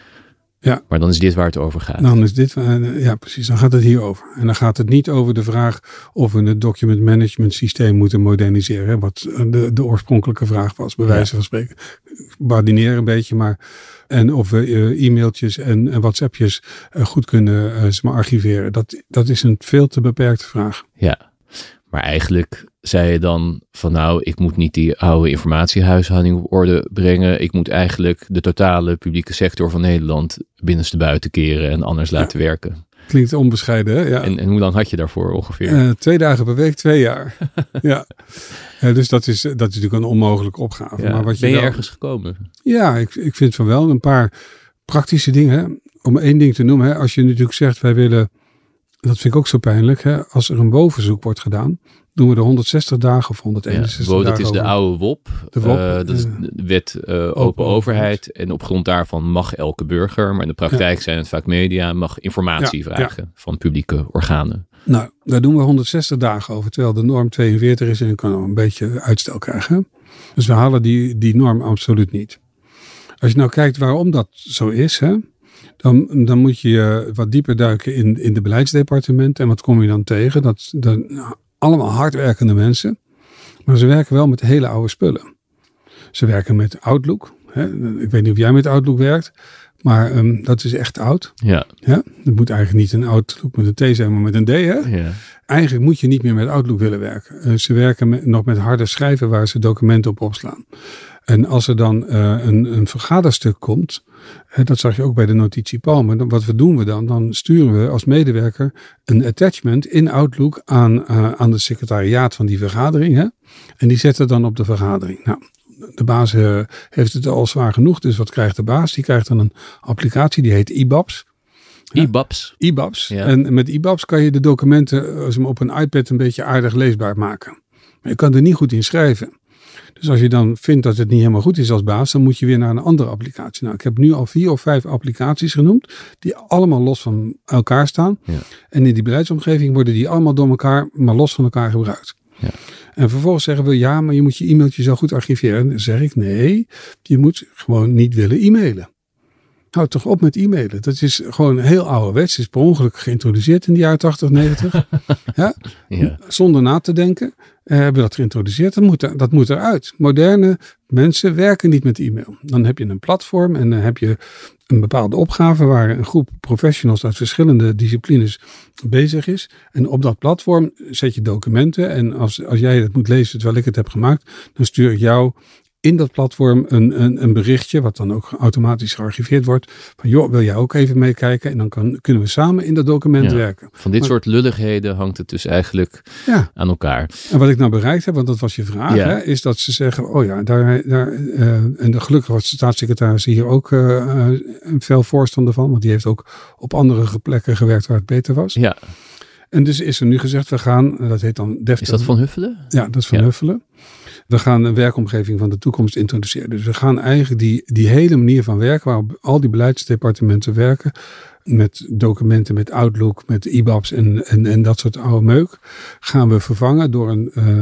Ja. Maar dan is dit waar het over gaat. Dan is dit, ja precies, dan gaat het hier over. En dan gaat het niet over de vraag of we het document management systeem moeten moderniseren. Wat de, de oorspronkelijke vraag was, bij wijze ja. van spreken. Ik badineer een beetje, maar... En of we uh, e-mailtjes en, en WhatsAppjes uh, goed kunnen uh, zeg maar archiveren. Dat, dat is een veel te beperkte vraag. Ja. Maar eigenlijk zei je dan van nou, ik moet niet die oude informatiehuishouding op orde brengen. Ik moet eigenlijk de totale publieke sector van Nederland binnenstebuiten keren en anders ja. laten werken. Klinkt onbescheiden, hè? Ja. En, en hoe lang had je daarvoor ongeveer? Uh, twee dagen per week, twee jaar. ja. Uh, dus dat is, dat is natuurlijk een onmogelijke opgave. Ja. Maar wat je ben je wel... ergens gekomen? Ja, ik, ik vind van wel een paar praktische dingen. Hè? Om één ding te noemen, hè? Als je natuurlijk zegt wij willen... Dat vind ik ook zo pijnlijk. Hè? Als er een bovenzoek wordt gedaan, doen we er honderdzestig dagen of honderdeenenzestig ja, dagen dat is over. de oude W O P. De W O P. Uh, dat is de wet uh, open, open overheid. En op grond daarvan mag elke burger, maar in de praktijk ja. zijn het vaak media, mag informatie ja, vragen ja. van publieke organen. Nou, daar doen we honderdzestig dagen over, terwijl de norm tweeënveertig is en je kan nog een beetje uitstel krijgen. Dus we halen die, die norm absoluut niet. Als je nou kijkt waarom dat zo is, hè, dan, dan moet je wat dieper duiken in, in de beleidsdepartementen. En wat kom je dan tegen? Dat, dat nou, allemaal hardwerkende mensen, maar ze werken wel met hele oude spullen. Ze werken met Outlook. Hè. Ik weet niet of jij met Outlook werkt, maar um, dat is echt oud. Ja. Ja, het moet eigenlijk niet een Outlook met een T zijn, maar met een D. Hè? Ja. Eigenlijk moet je niet meer met Outlook willen werken. Uh, ze werken met, nog met harde schijven waar ze documenten op opslaan. En als er dan uh, een, een vergaderstuk komt, hè, dat zag je ook bij de notitie Palmer, dan, wat we doen we dan? Dan sturen we als medewerker een attachment in Outlook aan, uh, aan de secretariaat van die vergadering. Hè? En die zetten dan op de vergadering. Nou, de baas uh, heeft het al zwaar genoeg, dus wat krijgt de baas? Die krijgt dan een applicatie, die heet I B A B S. I B A B S. I B A B S. Ja. En met I B A B S kan je de documenten uh, op een iPad een beetje aardig leesbaar maken. Maar je kan er niet goed in schrijven. Dus als je dan vindt dat het niet helemaal goed is als baas, dan moet je weer naar een andere applicatie. Nou, ik heb nu al vier of vijf applicaties genoemd, die allemaal los van elkaar staan. Ja. En in die beleidsomgeving worden die allemaal door elkaar, maar los van elkaar gebruikt. Ja. En vervolgens zeggen we, ja, maar je moet je e-mailtje zo goed archiveren. En dan zeg ik, nee, je moet gewoon niet willen e-mailen. Houd toch op met e-mailen. Dat is gewoon heel ouderwets. Het is per ongeluk geïntroduceerd in de jaren tachtig, negentig. ja? Ja. Zonder na te denken uh, hebben we dat geïntroduceerd. Dat moet, er, dat moet eruit. Moderne mensen werken niet met e-mail. Dan heb je een platform en dan heb je een bepaalde opgave waar een groep professionals uit verschillende disciplines bezig is. En op dat platform zet je documenten. En als, als jij het moet lezen terwijl ik het heb gemaakt, dan stuur ik jou in dat platform een, een, een berichtje, wat dan ook automatisch gearchiveerd wordt. Van joh, wil jij ook even meekijken? En dan kan, kunnen we samen in dat document ja, werken. Van dit maar, soort lulligheden hangt het dus eigenlijk ja. aan elkaar. En wat ik nou bereikt heb, want dat was je vraag, ja. hè, is dat ze zeggen, oh ja, daar, daar uh, en de, gelukkig was de staatssecretaris hier ook uh, een fel voorstander van, want die heeft ook op andere plekken gewerkt waar het beter was. Ja. En dus is er nu gezegd, we gaan, dat heet dan deftig. Is dat Van Huffelen? Ja, dat is Van ja. Huffelen. We gaan een werkomgeving van de toekomst introduceren. Dus we gaan eigenlijk die, die hele manier van werken, waarop al die beleidsdepartementen werken, met documenten, met Outlook, met I B A B S en, en, en dat soort oude meuk, gaan we vervangen door een, uh,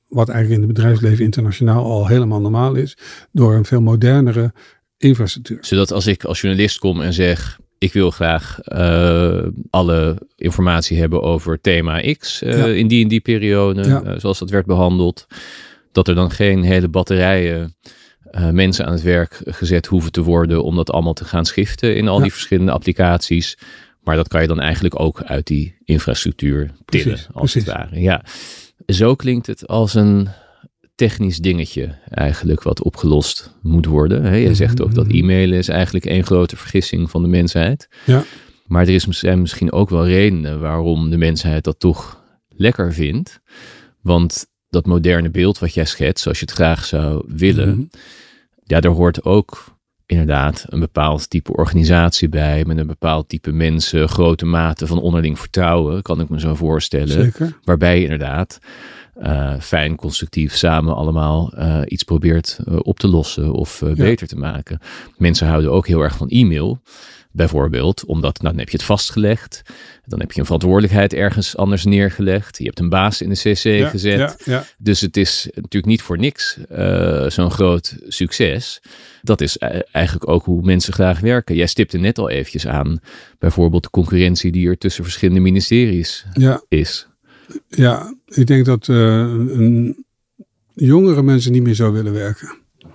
wat eigenlijk in het bedrijfsleven internationaal al helemaal normaal is, door een veel modernere infrastructuur. Zodat als ik als journalist kom en zeg, ik wil graag uh, alle informatie hebben over thema X uh, ja. in die en die periode, ja. uh, zoals dat werd behandeld, dat er dan geen hele batterijen uh, mensen aan het werk gezet hoeven te worden om dat allemaal te gaan schiften in al ja. die verschillende applicaties. Maar dat kan je dan eigenlijk ook uit die infrastructuur tillen, precies, als precies. het ware. Ja. Zo klinkt het als een technisch dingetje eigenlijk wat opgelost moet worden. He, je zegt ook dat e-mailen is eigenlijk één grote vergissing van de mensheid. Ja. Maar er is, zijn misschien ook wel redenen waarom de mensheid dat toch lekker vindt. Want dat moderne beeld wat jij schetst, zoals je het graag zou willen, mm-hmm. ja, daar hoort ook inderdaad een bepaald type organisatie bij, met een bepaald type mensen, grote mate van onderling vertrouwen, kan ik me zo voorstellen. Zeker. Waarbij je inderdaad uh, fijn, constructief samen allemaal uh, iets probeert uh, op te lossen of uh, ja. beter te maken. Mensen houden ook heel erg van e-mail, bijvoorbeeld, omdat nou, dan heb je het vastgelegd. Dan heb je een verantwoordelijkheid ergens anders neergelegd. Je hebt een baas in de C C ja, gezet. Ja, ja. Dus het is natuurlijk niet voor niks uh, zo'n groot succes. Dat is eigenlijk ook hoe mensen graag werken. Jij stipte net al eventjes aan, bijvoorbeeld de concurrentie die er tussen verschillende ministeries ja. is. Ja, ik denk dat uh, een, jongere mensen niet meer zo willen werken.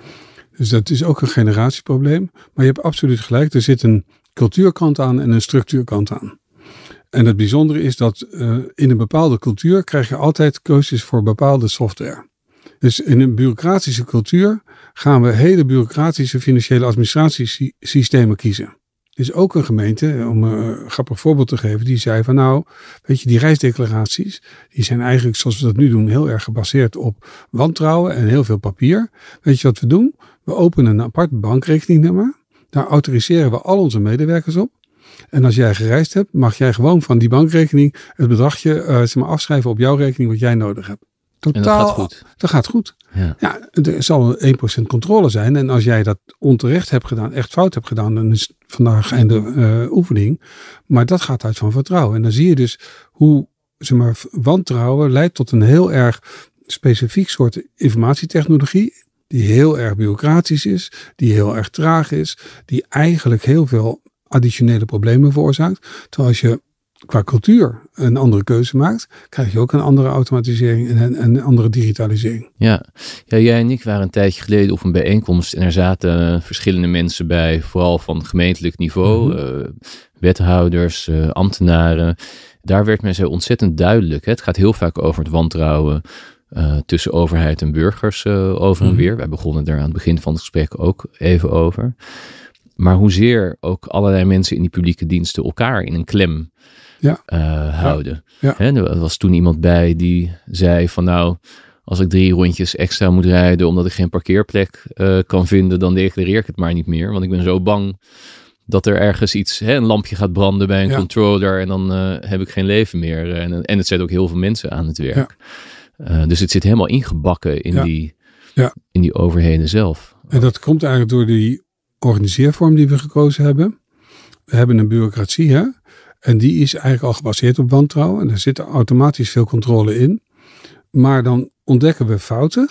Dus dat is ook een generatieprobleem. Maar je hebt absoluut gelijk. Er zit een cultuurkant aan en een structuurkant aan. En het bijzondere is dat uh, in een bepaalde cultuur krijg je altijd keuzes voor bepaalde software. Dus in een bureaucratische cultuur gaan we hele bureaucratische financiële administratiesystemen kiezen. Er is ook een gemeente, om een grappig voorbeeld te geven, die zei van nou, weet je, die reisdeclaraties, die zijn eigenlijk zoals we dat nu doen heel erg gebaseerd op wantrouwen en heel veel papier. Weet je wat we doen? We openen een apart bankrekeningnummer. Daar autoriseren we al onze medewerkers op. En als jij gereisd hebt, mag jij gewoon van die bankrekening het bedragje uh, zeg maar afschrijven op jouw rekening wat jij nodig hebt. Totaal, en dat gaat goed. Dat gaat goed. Ja. Ja, er zal één procent controle zijn. En als jij dat onterecht hebt gedaan, echt fout hebt gedaan, dan is vandaag einde uh, oefening. Maar dat gaat uit van vertrouwen. En dan zie je dus hoe zeg maar, wantrouwen leidt tot een heel erg specifiek soort informatietechnologie. Die heel erg bureaucratisch is, die heel erg traag is, die eigenlijk heel veel additionele problemen veroorzaakt. Terwijl als je qua cultuur een andere keuze maakt, krijg je ook een andere automatisering en een, een andere digitalisering. Ja. ja, jij en ik waren een tijdje geleden op een bijeenkomst en er zaten verschillende mensen bij, vooral van gemeentelijk niveau, mm-hmm. uh, wethouders, uh, ambtenaren. Daar werd mij zo ontzettend duidelijk. Hè? Het gaat heel vaak over het wantrouwen Uh, tussen overheid en burgers uh, over en mm. weer. Wij begonnen daar aan het begin van het gesprek ook even over. Maar hoezeer ook allerlei mensen in die publieke diensten elkaar in een klem ja. uh, houden. Ja. Ja. Hè, er was toen iemand bij die zei van nou, als ik drie rondjes extra moet rijden omdat ik geen parkeerplek uh, kan vinden, dan declareer ik het maar niet meer. Want ik ben zo bang dat er ergens iets, hè, een lampje gaat branden bij een ja. controller en dan uh, heb ik geen leven meer. En, en het zet ook heel veel mensen aan het werk. Ja. Uh, dus het zit helemaal ingebakken in, ja. Die, ja. in die overheden zelf. En dat komt eigenlijk door die organiseervorm die we gekozen hebben. We hebben een bureaucratie, hè? En die is eigenlijk al gebaseerd op wantrouwen. En daar zit automatisch veel controle in. Maar dan ontdekken we fouten.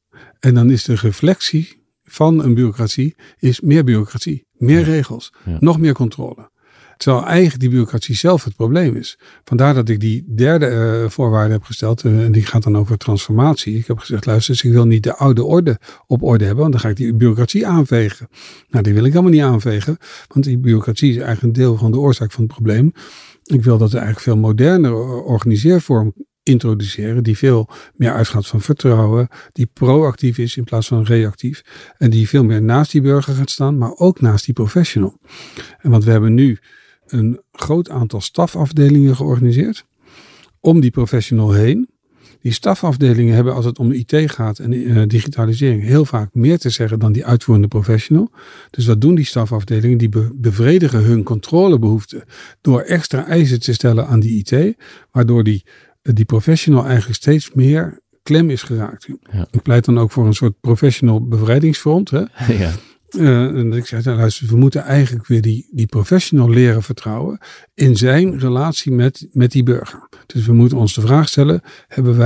En dan is de reflectie van een bureaucratie is meer bureaucratie, meer ja. regels, ja. nog meer controle. Terwijl eigenlijk die bureaucratie zelf het probleem is. Vandaar dat ik die derde uh, voorwaarde heb gesteld. Uh, en die gaat dan over transformatie. Ik heb gezegd, luister, ik wil niet de oude orde op orde hebben. Want dan ga ik die bureaucratie aanvegen. Nou, die wil ik helemaal niet aanvegen. Want die bureaucratie is eigenlijk een deel van de oorzaak van het probleem. Ik wil dat er eigenlijk veel modernere organiseervorm introduceren. Die veel meer uitgaat van vertrouwen. Die proactief is in plaats van reactief. En die veel meer naast die burger gaat staan. Maar ook naast die professional. En want we hebben nu een groot aantal stafafdelingen georganiseerd om die professional heen. Die stafafdelingen hebben als het om I T gaat en uh, digitalisering heel vaak meer te zeggen dan die uitvoerende professional. Dus wat doen die stafafdelingen? Die be- bevredigen hun controlebehoeften door extra eisen te stellen aan die I T, waardoor die, uh, die professional eigenlijk steeds meer klem is geraakt. Ja. Ik pleit dan ook voor een soort professional bevrijdingsfront. Hè? Ja. Uh, en ik zei, nou, luister, we moeten eigenlijk weer die, die professional leren vertrouwen in zijn relatie met, met die burger. Dus we moeten ons de vraag stellen, hebben wij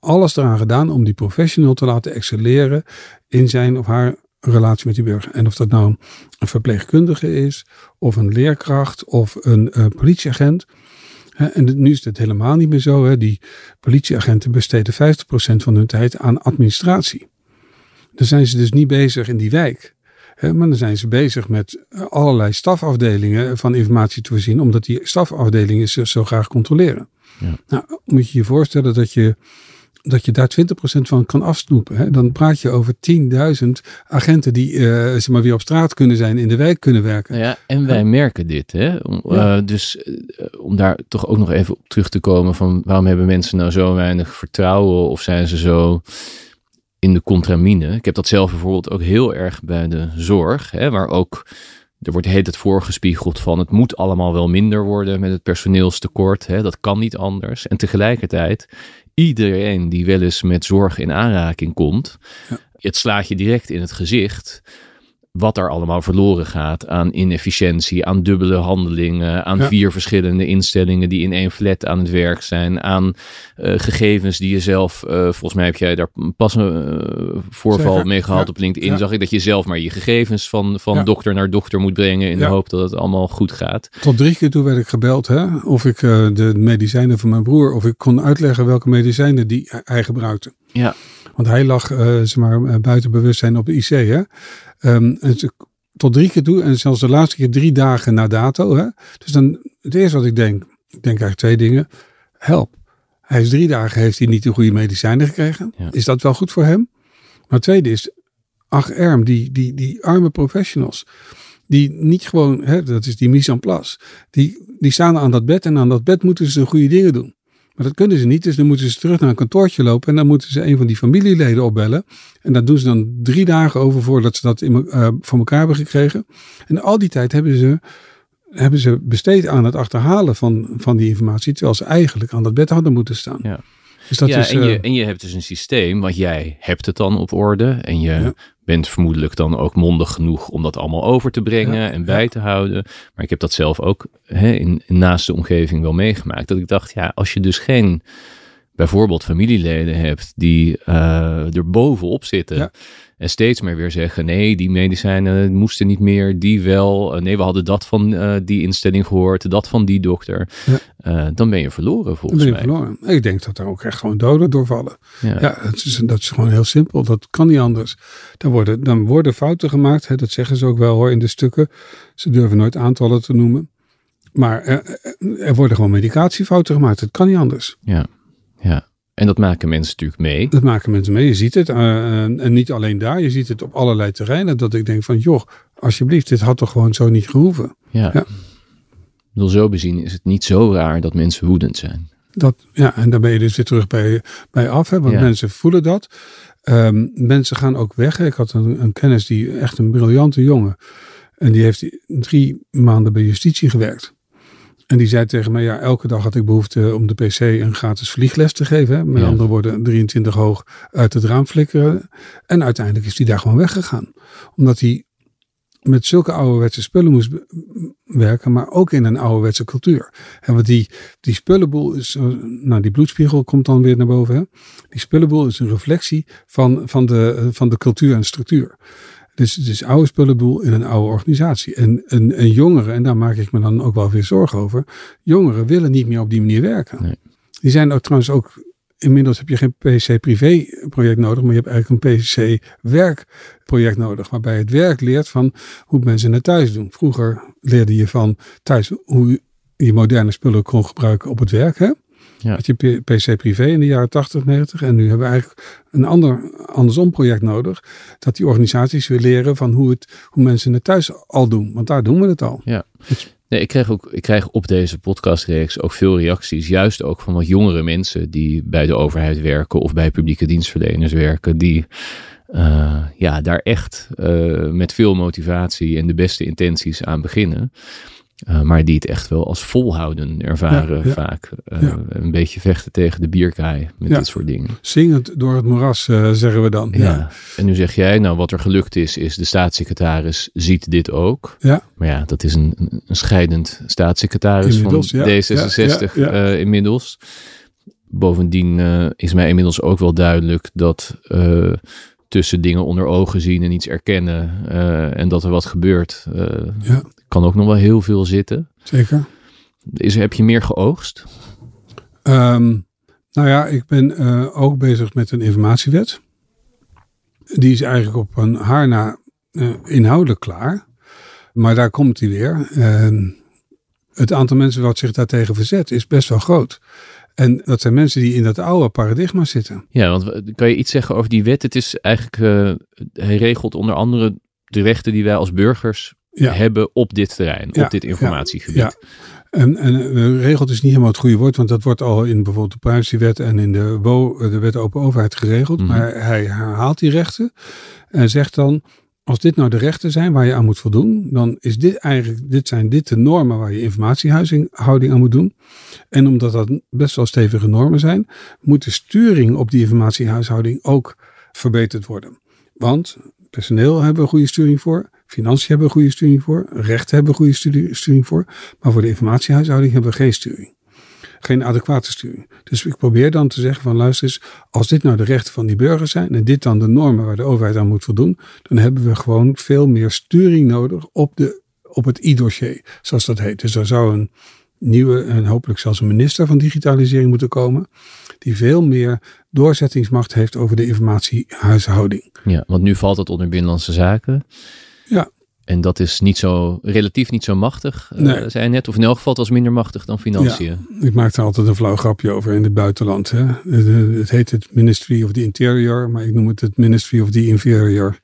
alles eraan gedaan om die professional te laten excelleren in zijn of haar relatie met die burger. En of dat nou een verpleegkundige is, of een leerkracht, of een uh, politieagent. Hè, en nu is het helemaal niet meer zo. Hè. Die politieagenten besteden vijftig procent van hun tijd aan administratie. Dan zijn ze dus niet bezig in die wijk. Hè, maar dan zijn ze bezig met allerlei stafafdelingen van informatie te voorzien, omdat die stafafdelingen ze zo graag controleren. Ja. Nou, moet je je voorstellen dat je dat je daar twintig procent van kan afsnoepen. Hè? Dan praat je over tienduizend agenten die uh, zeg maar weer op straat kunnen zijn, in de wijk kunnen werken. Ja, en wij ja. merken dit. Hè? Om, ja. uh, dus uh, om daar toch ook nog even op terug te komen van waarom hebben mensen nou zo weinig vertrouwen of zijn ze zo in de contramine? Ik heb dat zelf bijvoorbeeld ook heel erg bij de zorg, hè, waar ook er wordt de hele tijd voorgespiegeld van het moet allemaal wel minder worden met het personeelstekort. Hè? Dat kan niet anders. En tegelijkertijd iedereen die wel eens met zorg in aanraking komt, ja. het slaat je direct in het gezicht wat er allemaal verloren gaat aan inefficiëntie, aan dubbele handelingen, aan ja. vier verschillende instellingen die in één flat aan het werk zijn, aan uh, gegevens die je zelf, uh, volgens mij heb jij daar pas een uh, voorval Zeker. mee gehad ja. op LinkedIn, ja. zag ik dat je zelf maar je gegevens van, van ja. dokter naar dokter moet brengen in ja. de hoop dat het allemaal goed gaat. Tot drie keer toe werd ik gebeld, hè, of ik uh, de medicijnen van mijn broer, of ik kon uitleggen welke medicijnen die hij gebruikte. Ja. Want hij lag uh, zeg maar, buiten bewustzijn op de I C, hè. Um, en ze, tot drie keer toe en zelfs de laatste keer drie dagen na dato. Hè? Dus dan het eerste wat ik denk, ik denk eigenlijk twee dingen. Help, hij is drie dagen, heeft hij niet de goede medicijnen gekregen. Ja. Is dat wel goed voor hem? Maar het tweede is, ach erm, die, die, die arme professionals, die niet gewoon, hè, dat is die mise en place, die, die staan aan dat bed en aan dat bed moeten ze de goede dingen doen. Maar dat kunnen ze niet, dus dan moeten ze terug naar een kantoortje lopen en dan moeten ze een van die familieleden opbellen. En dat doen ze dan drie dagen over voordat ze dat in, uh, voor elkaar hebben gekregen. En al die tijd hebben ze, hebben ze besteed aan het achterhalen van, van die informatie, terwijl ze eigenlijk aan dat bed hadden moeten staan. Ja. Dus dat ja, is, uh, en, je, en je hebt dus een systeem, want jij hebt het dan op orde en je ja. bent vermoedelijk dan ook mondig genoeg om dat allemaal over te brengen ja, en bij ja. te houden. Maar ik heb dat zelf ook hè, in, in naast de omgeving wel meegemaakt. Dat ik dacht, ja, als je dus geen bijvoorbeeld familieleden hebt die uh, er bovenop zitten ja. en steeds meer weer zeggen, nee, die medicijnen moesten niet meer, die wel. Uh, nee, we hadden dat van uh, die instelling gehoord, dat van die dokter. Ja. Uh, dan ben je verloren volgens dan ben je mij. Verloren. Ik denk dat er ook echt gewoon doden doorvallen. Ja, ja dat, is, dat is gewoon heel simpel. Dat kan niet anders. Dan worden, dan worden fouten gemaakt. Hè, dat zeggen ze ook wel hoor in de stukken. Ze durven nooit aantallen te noemen. Maar er, er worden gewoon medicatiefouten gemaakt. Het kan niet anders. Ja, ja. En dat maken mensen natuurlijk mee. Dat maken mensen mee. Je ziet het. Uh, en niet alleen daar. Je ziet het op allerlei terreinen. Dat ik denk van, joh, alsjeblieft, dit had toch gewoon zo niet gehoeven. Ja. ja. Ik bedoel, zo bezien is het niet zo raar dat mensen woedend zijn. Dat, ja, en daar ben je dus weer terug bij, bij af. Hè, want ja. mensen voelen dat. Um, mensen gaan ook weg. Ik had een, een kennis, die echt een briljante jongen. En die heeft drie maanden bij justitie gewerkt. En die zei tegen mij, ja, elke dag had ik behoefte om de P C een gratis vliegles te geven. Hè. Met ja. andere woorden, drieëntwintig hoog uit het raam flikkeren. En uiteindelijk is hij daar gewoon weggegaan. Omdat hij met zulke ouderwetse spullen moest werken, maar ook in een ouderwetse cultuur. En want die, die spullenboel is, nou die bloedspiegel komt dan weer naar boven. Hè. Die spullenboel is een reflectie van, van, de, van de cultuur en structuur. Dus het is oude spullenboel in een oude organisatie. En, en, en jongeren, en daar maak ik me dan ook wel weer zorgen over, jongeren willen niet meer op die manier werken. Nee. Die zijn ook trouwens ook, inmiddels heb je geen P C privé project nodig, maar je hebt eigenlijk een P C werkproject nodig. Waarbij het werk leert van hoe mensen het thuis doen. Vroeger leerde je van thuis hoe je moderne spullen kon gebruiken op het werk. Hè? Ja. Had je P C privé in de jaren tachtig, negentig. En nu hebben we eigenlijk een ander andersom project nodig. Dat die organisaties weer leren van hoe, het, hoe mensen het thuis al doen. Want daar doen we het al. Ja. Nee, ik krijg, ook, ik krijg op deze podcastreeks ook veel reacties. Juist ook van wat jongere mensen die bij de overheid werken of bij publieke dienstverleners werken. Die uh, ja, daar echt uh, met veel motivatie en de beste intenties aan beginnen. Uh, maar die het echt wel als volhouden ervaren ja, ja, vaak. Uh, ja. Een beetje vechten tegen de bierkaai met ja. dit soort dingen. Zingend door het moeras, uh, zeggen we dan. Ja. ja. En nu zeg jij, nou wat er gelukt is, is de staatssecretaris ziet dit ook. Ja. Maar ja, dat is een, een scheidend staatssecretaris inmiddels, van ja, D zesenzestig ja, ja, ja. Uh, inmiddels. bovendien uh, is mij inmiddels ook wel duidelijk dat uh, tussen dingen onder ogen zien en iets erkennen uh, en dat er wat gebeurt, uh, ja. kan ook nog wel heel veel zitten. Zeker. Is, heb je meer geoogst? Um, nou ja, ik ben uh, ook bezig met een informatiewet. Die is eigenlijk op een haar na uh, inhoudelijk klaar. Maar daar komt hij weer. Uh, het aantal mensen wat zich daartegen verzet is best wel groot. En dat zijn mensen die in dat oude paradigma zitten. Ja, want kan je iets zeggen over die wet? Het is eigenlijk, uh, hij regelt onder andere de rechten die wij als burgers ja. hebben op dit terrein, ja. op dit informatiegebied. Ja. Ja. En, en uh, regelt is niet helemaal het goede woord, want dat wordt al in bijvoorbeeld de privacywet en in de W O, de wet open overheid geregeld. Mm-hmm. Maar hij herhaalt die rechten en zegt dan, als dit nou de rechten zijn waar je aan moet voldoen, dan is dit eigenlijk, dit zijn dit de normen waar je informatiehouding aan moet doen. En omdat dat best wel stevige normen zijn, moet de sturing op die informatiehuishouding ook verbeterd worden. Want personeel hebben we goede sturing voor, financiën hebben we goede sturing voor, rechten hebben we goede sturing voor, maar voor de informatiehuishouding hebben we geen sturing. Geen adequate sturing. Dus ik probeer dan te zeggen van luister eens, als dit nou de rechten van die burgers zijn en dit dan de normen waar de overheid aan moet voldoen, dan hebben we gewoon veel meer sturing nodig op, de, op het i-dossier, zoals dat heet. Dus er zou een nieuwe en hopelijk zelfs een minister van digitalisering moeten komen, die veel meer doorzettingsmacht heeft over de informatiehuishouding. Ja, want nu valt het onder Binnenlandse Zaken. Ja. En dat is niet zo, relatief niet zo machtig, nee. uh, zei je net. Of in elk geval, het was minder machtig dan financiën. Ja, ik maak er altijd een flauw grapje over in het buitenland. Hè. Het heet het Ministry of the Interior, maar ik noem het het Ministry of the Inferior.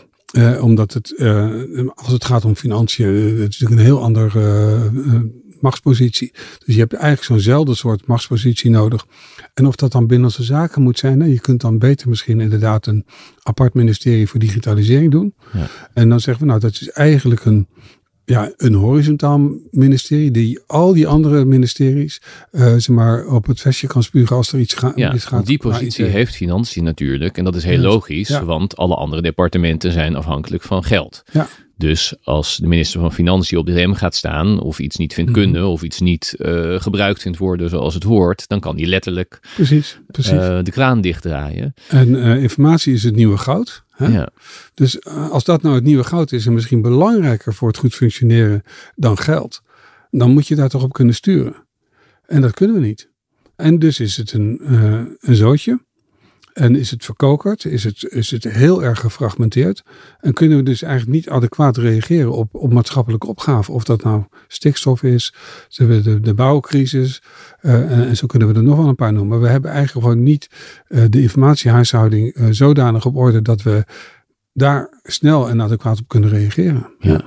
Uh, omdat het, uh, als het gaat om financiën, het is natuurlijk een heel ander uh, uh, machtspositie. Dus je hebt eigenlijk zo'nzelfde soort machtspositie nodig. En of dat dan Binnenlandse Zaken moet zijn, nou, je kunt dan beter misschien inderdaad een apart ministerie voor digitalisering doen. Ja. En dan zeggen we, nou, dat is eigenlijk een, ja, een horizontaal ministerie die al die andere ministeries uh, zeg maar, op het vestje kan spugen als er iets ga- ja, is gaat. Die positie heeft financiën natuurlijk. En dat is heel ja. logisch, ja. want alle andere departementen zijn afhankelijk van geld. Ja. Dus als de minister van Financiën op de rem gaat staan of iets niet vindt kunnen mm-hmm. of iets niet uh, gebruikt vindt worden zoals het hoort, dan kan die letterlijk precies, precies. Uh, de kraan dichtdraaien. En uh, informatie is het nieuwe goud. Hè? Ja. Dus uh, als dat nou het nieuwe goud is en misschien belangrijker voor het goed functioneren dan geld, dan moet je daar toch op kunnen sturen. En dat kunnen we niet. En dus is het een, uh, een zootje. En is het verkokerd? Is het, is het heel erg gefragmenteerd? En kunnen we dus eigenlijk niet adequaat reageren op, op maatschappelijke opgaven? Of dat nou stikstof is, de, de, de bouwcrisis. Uh, en, en zo kunnen we er nog wel een paar noemen. Maar we hebben eigenlijk gewoon niet uh, de informatiehuishouding uh, zodanig op orde dat we daar snel en adequaat op kunnen reageren. Ja.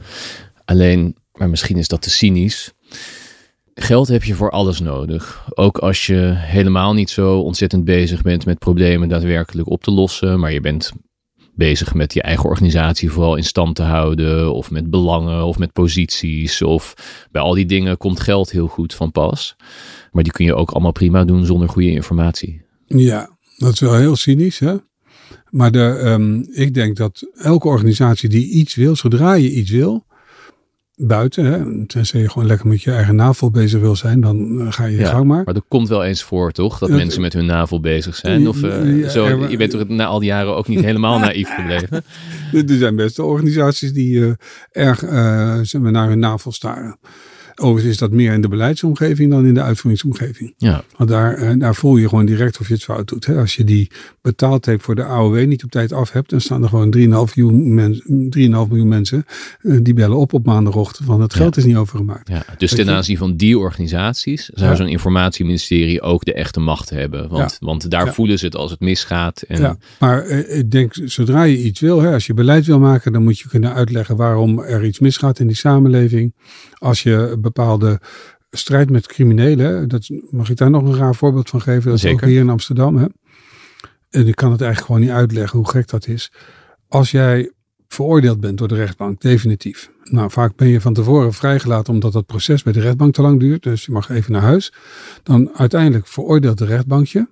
Alleen, maar misschien is dat te cynisch. Geld heb je voor alles nodig. Ook als je helemaal niet zo ontzettend bezig bent met problemen daadwerkelijk op te lossen. Maar je bent bezig met je eigen organisatie vooral in stand te houden. Of met belangen of met posities. Of bij al die dingen komt geld heel goed van pas. Maar die kun je ook allemaal prima doen zonder goede informatie. Ja, dat is wel heel cynisch, hè? Maar de, um, ik denk dat elke organisatie die iets wil, zodra je iets wil, buiten, hè, tenzij je gewoon lekker met je eigen navel bezig wil zijn, dan uh, ga je ja, gang maar. Maar er komt wel eens voor, toch? Dat uh, mensen met hun navel bezig zijn. Of uh, ja, zo, er, je bent er na al die jaren ook niet helemaal naïef gebleven. Er zijn best wel organisaties die uh, erg uh, naar hun navel staren. Overigens is dat meer in de beleidsomgeving dan in de uitvoeringsomgeving. Ja. Want daar, daar voel je gewoon direct of je het fout doet. Hè? Als je die betaaltape voor de A O W niet op tijd af hebt, dan staan er gewoon drie komma vijf miljoen, mens, drie komma vijf miljoen mensen die bellen op op maandagochtend van het geld ja. is niet overgemaakt. Ja. Dus ten aanzien van die organisaties zou ja. zo'n informatieministerie ook de echte macht hebben. Want, ja. want daar ja. voelen ze het als het misgaat. En ja. Maar eh, ik denk, zodra je iets wil, hè, als je beleid wil maken, dan moet je kunnen uitleggen waarom er iets misgaat in die samenleving. Als je bepaalde strijd met criminelen, dat, mag ik daar nog een raar voorbeeld van geven? Dat Zeker. is ook hier in Amsterdam. Hè? En ik kan het eigenlijk gewoon niet uitleggen hoe gek dat is. Als jij veroordeeld bent door de rechtbank, definitief. Nou, vaak ben je van tevoren vrijgelaten omdat het proces bij de rechtbank te lang duurt. Dus je mag even naar huis. Dan uiteindelijk veroordeelt de rechtbank je.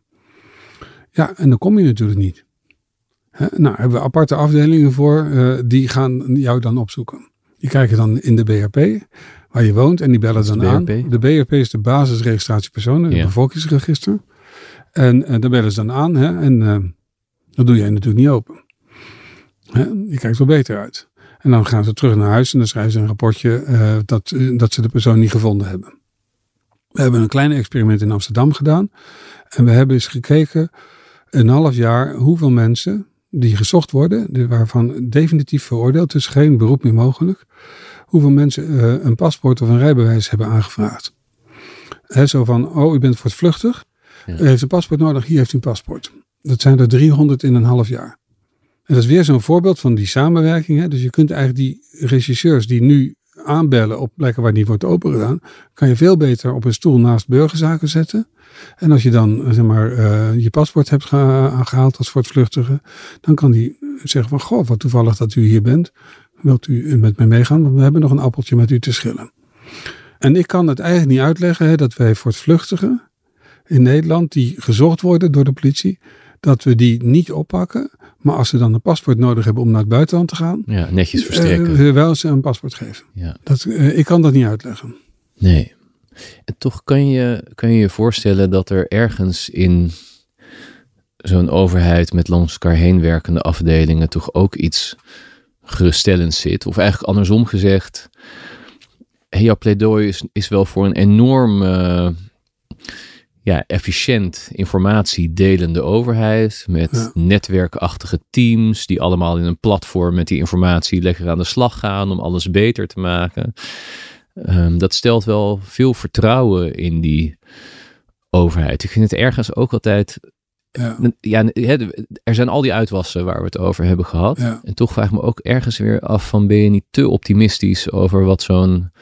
Ja, en dan kom je natuurlijk niet. Hè? Nou, hebben we aparte afdelingen voor. Uh, die gaan jou dan opzoeken. Die kijken dan in de B R P, waar je woont, en die bellen dan aan. De B R P is de basisregistratiepersoon, het ja. bevolkingsregister. En uh, daar bellen ze dan aan. Hè? En uh, dat doe jij natuurlijk niet open. Hè? Je kijkt wel beter uit. En dan gaan ze terug naar huis en dan schrijven ze een rapportje uh, dat, uh, dat ze de persoon niet gevonden hebben. We hebben een klein experiment in Amsterdam gedaan. En we hebben eens gekeken een half jaar hoeveel mensen die gezocht worden, waarvan definitief veroordeeld, dus geen beroep meer mogelijk, hoeveel mensen uh, een paspoort of een rijbewijs hebben aangevraagd. He, zo van, oh, u bent voortvluchtig, ja. U heeft een paspoort nodig, hier heeft u een paspoort. Dat zijn er driehonderd in een half jaar. En dat is weer zo'n voorbeeld van die samenwerking. Hè? Dus je kunt eigenlijk die rechercheurs die nu aanbellen op plekken waar niet wordt opengedaan, kan je veel beter op een stoel naast burgerzaken zetten. En als je dan zeg maar, uh, je paspoort hebt geha- gehaald als voortvluchtige, dan kan die zeggen van, goh, wat toevallig dat u hier bent. Wilt u met mij meegaan? Want we hebben nog een appeltje met u te schillen. En ik kan het eigenlijk niet uitleggen hè, dat wij voortvluchtigen in Nederland, die gezocht worden door de politie, dat we die niet oppakken. Maar als ze dan een paspoort nodig hebben om naar het buitenland te gaan, ja, netjes verstrekken. Uh, wel ze een paspoort geven. Ja. Dat, uh, ik kan dat niet uitleggen. Nee. En toch kan je kan je je voorstellen dat er ergens in zo'n overheid met langs elkaar heen werkende afdelingen toch ook iets geruststellends zit. Of eigenlijk andersom gezegd, hey, jouw pleidooi is, is wel voor een enorm uh, ja, efficiënt informatiedelende overheid met ja. netwerkachtige teams die allemaal in een platform met die informatie lekker aan de slag gaan om alles beter te maken. Um, dat stelt wel veel vertrouwen in die overheid. Ik vind het ergens ook altijd, ja. Ja, er zijn al die uitwassen waar we het over hebben gehad. Ja. En toch vraag ik me ook ergens weer af van, ben je niet te optimistisch over wat zo'n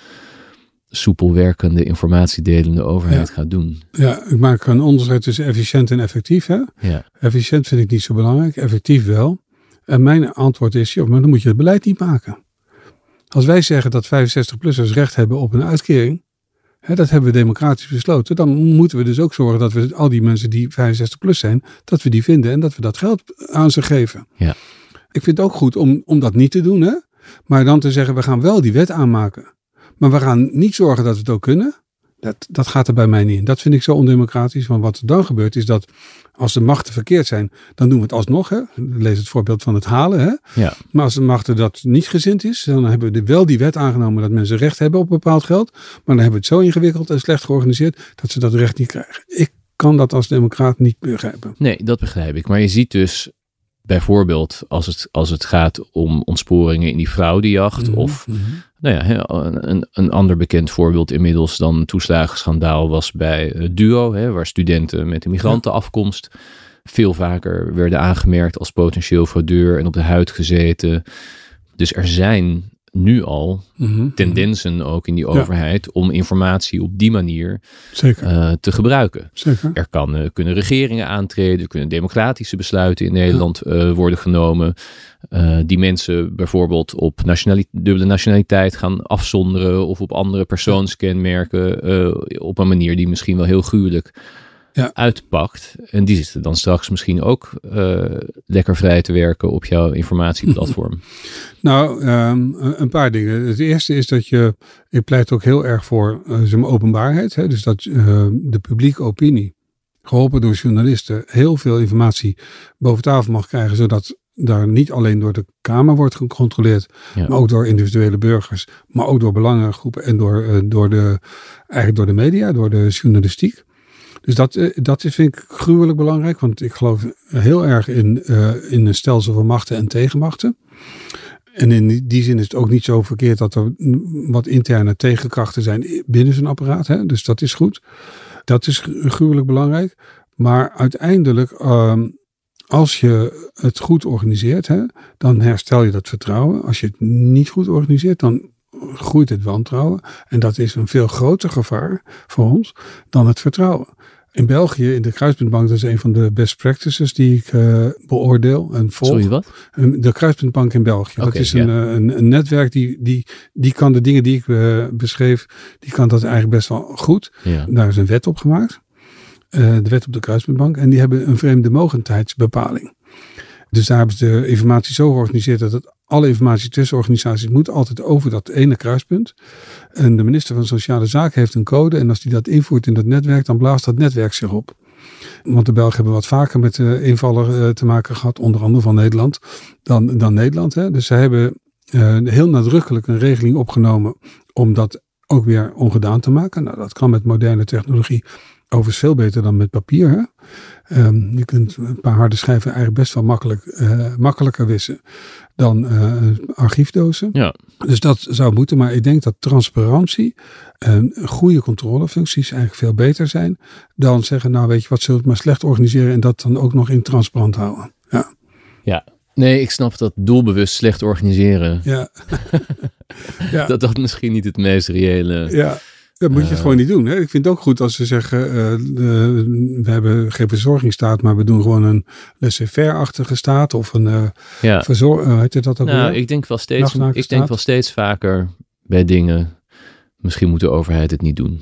soepel werkende informatiedelende overheid ja. gaat doen? Ja, ik maak een onderscheid tussen efficiënt en effectief. Hè? Ja. Efficiënt vind ik niet zo belangrijk, effectief wel. En mijn antwoord is, joh, maar dan moet je het beleid niet maken. Als wij zeggen dat vijfenzestig-plussers recht hebben op een uitkering, hè, dat hebben we democratisch besloten, dan moeten we dus ook zorgen dat we al die mensen die vijfenzestig plus zijn, dat we die vinden en dat we dat geld aan ze geven. Ja. Ik vind het ook goed om, om dat niet te doen, hè? Maar dan te zeggen, we gaan wel die wet aanmaken, maar we gaan niet zorgen dat we het ook kunnen. Dat, dat gaat er bij mij niet in. Dat vind ik zo ondemocratisch. Want wat er dan gebeurt is dat als de machten verkeerd zijn, dan doen we het alsnog. Hè? Lees het voorbeeld van het halen. Hè? Ja. Maar als de machten dat niet gezind is, dan hebben we wel die wet aangenomen dat mensen recht hebben op bepaald geld. Maar dan hebben we het zo ingewikkeld en slecht georganiseerd dat ze dat recht niet krijgen. Ik kan dat als democraat niet begrijpen. Nee, dat begrijp ik. Maar je ziet dus bijvoorbeeld als het, als het gaat om ontsporingen in die fraudejacht mm-hmm. of nou ja, een, een ander bekend voorbeeld inmiddels dan een toeslagenschandaal was bij Duo, hè, waar studenten met een migrantenafkomst veel vaker werden aangemerkt als potentieel fraudeur en op de huid gezeten. Dus er zijn nu al mm-hmm. tendensen ook in die overheid ja. om informatie op die manier Zeker. Uh, te gebruiken. Zeker. Er kan, uh, kunnen regeringen aantreden, er kunnen democratische besluiten in Nederland ja. uh, worden genomen. Uh, die mensen bijvoorbeeld op nationali- dubbele nationaliteit gaan afzonderen of op andere persoonskenmerken uh, op een manier die misschien wel heel gruwelijk ja. uitpakt. En die zitten dan straks misschien ook uh, lekker vrij te werken op jouw informatieplatform. Nou, um, een paar dingen. Het eerste is dat je, ik pleit ook heel erg voor uh, openbaarheid. Hè? Dus dat uh, de publieke opinie, geholpen door journalisten, heel veel informatie boven tafel mag krijgen, zodat daar niet alleen door de Kamer wordt gecontroleerd, ja. maar ook door individuele burgers, maar ook door belangengroepen en door, uh, door, de, eigenlijk door de media, door de journalistiek. Dus dat, dat vind ik gruwelijk belangrijk, want ik geloof heel erg in, uh, in een stelsel van machten en tegenmachten. En in die zin is het ook niet zo verkeerd dat er wat interne tegenkrachten zijn binnen zo'n apparaat. Hè? Dus dat is goed. Dat is gruwelijk belangrijk. Maar uiteindelijk, um, als je het goed organiseert, hè, dan herstel je dat vertrouwen. Als je het niet goed organiseert, dan groeit het wantrouwen. En dat is een veel groter gevaar voor ons dan het vertrouwen. In België, in de Kruispuntbank, dat is een van de best practices die ik uh, beoordeel en volg. Sorry, wat? De Kruispuntbank in België. Okay, dat is ja. een, een, een netwerk die, die, die kan de dingen die ik uh, beschreef, die kan dat eigenlijk best wel goed. Ja. Daar is een wet op gemaakt. Uh, de wet op de Kruispuntbank. En die hebben een vreemde mogendheidsbepaling. Dus daar hebben ze de informatie zo georganiseerd dat het alle informatie tussen organisaties moet altijd over dat ene kruispunt. En de minister van Sociale Zaken heeft een code. En als die dat invoert in dat netwerk, dan blaast dat netwerk zich op. Want de Belgen hebben wat vaker met uh, invallen uh, te maken gehad, onder andere van Nederland, dan, dan Nederland. Hè. Dus ze hebben uh, heel nadrukkelijk een regeling opgenomen om dat ook weer ongedaan te maken. Nou, dat kan met moderne technologie overigens veel beter dan met papier. Hè? Um, je kunt een paar harde schijven eigenlijk best wel makkelijk, uh, makkelijker wissen dan uh, archiefdozen. Ja. Dus dat zou moeten. Maar ik denk dat transparantie en goede controlefuncties eigenlijk veel beter zijn dan zeggen, nou weet je wat, zullen we het maar slecht organiseren en dat dan ook nog in transparant houden. Ja. Ja. Nee, ik snap dat doelbewust slecht organiseren. Ja. ja. Dat dat misschien niet het meest reële... Ja. Dat moet je het uh, gewoon niet doen. Hè? Ik vind het ook goed als ze zeggen, uh, uh, we hebben geen verzorgingsstaat, maar we doen gewoon een laissez-faire-achtige staat of een uh, ja. verzorg... Uh, heet dat ook nou, weer? ik denk wel steeds, ik denk wel steeds vaker bij dingen, misschien moet de overheid het niet doen.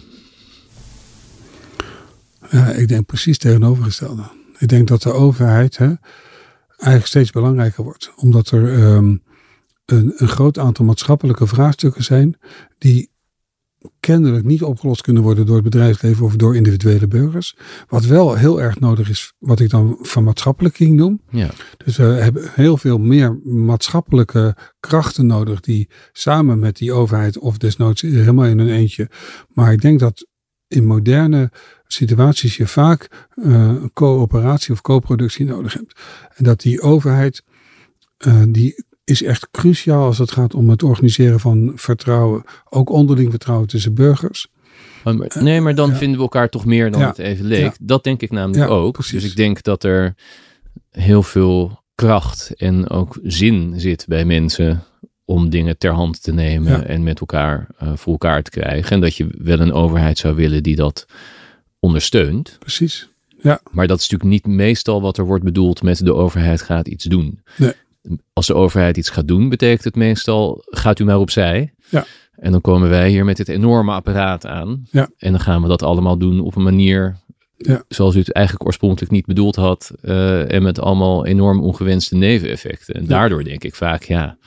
Ja, ik denk precies tegenovergestelde. Ik denk dat de overheid hè, eigenlijk steeds belangrijker wordt. Omdat er um, een, een groot aantal maatschappelijke vraagstukken zijn die kennelijk niet opgelost kunnen worden door het bedrijfsleven of door individuele burgers. Wat wel heel erg nodig is, wat ik dan vermaatschappelijking noem. Ja. Dus we hebben heel veel meer maatschappelijke krachten nodig die samen met die overheid of desnoods helemaal in een eentje. Maar ik denk dat in moderne situaties je vaak uh, coöperatie of co-productie nodig hebt. En dat die overheid uh, die is echt cruciaal als het gaat om het organiseren van vertrouwen. Ook onderling vertrouwen tussen burgers. Nee, maar dan ja. vinden we elkaar toch meer dan ja. het even leek. Ja. Dat denk ik namelijk ja, ook. Precies. Dus ik denk dat er heel veel kracht en ook zin zit bij mensen om dingen ter hand te nemen ja. en met elkaar uh, voor elkaar te krijgen. En dat je wel een overheid zou willen die dat ondersteunt. Precies, ja. Maar dat is natuurlijk niet meestal wat er wordt bedoeld met de overheid gaat iets doen. Nee. Als de overheid iets gaat doen, betekent het meestal, gaat u maar opzij. Ja. En dan komen wij hier met dit enorme apparaat aan. Ja. En dan gaan we dat allemaal doen op een manier ja. zoals u het eigenlijk oorspronkelijk niet bedoeld had. Uh, en met allemaal enorm ongewenste neveneffecten. En ja. daardoor denk ik vaak, ja...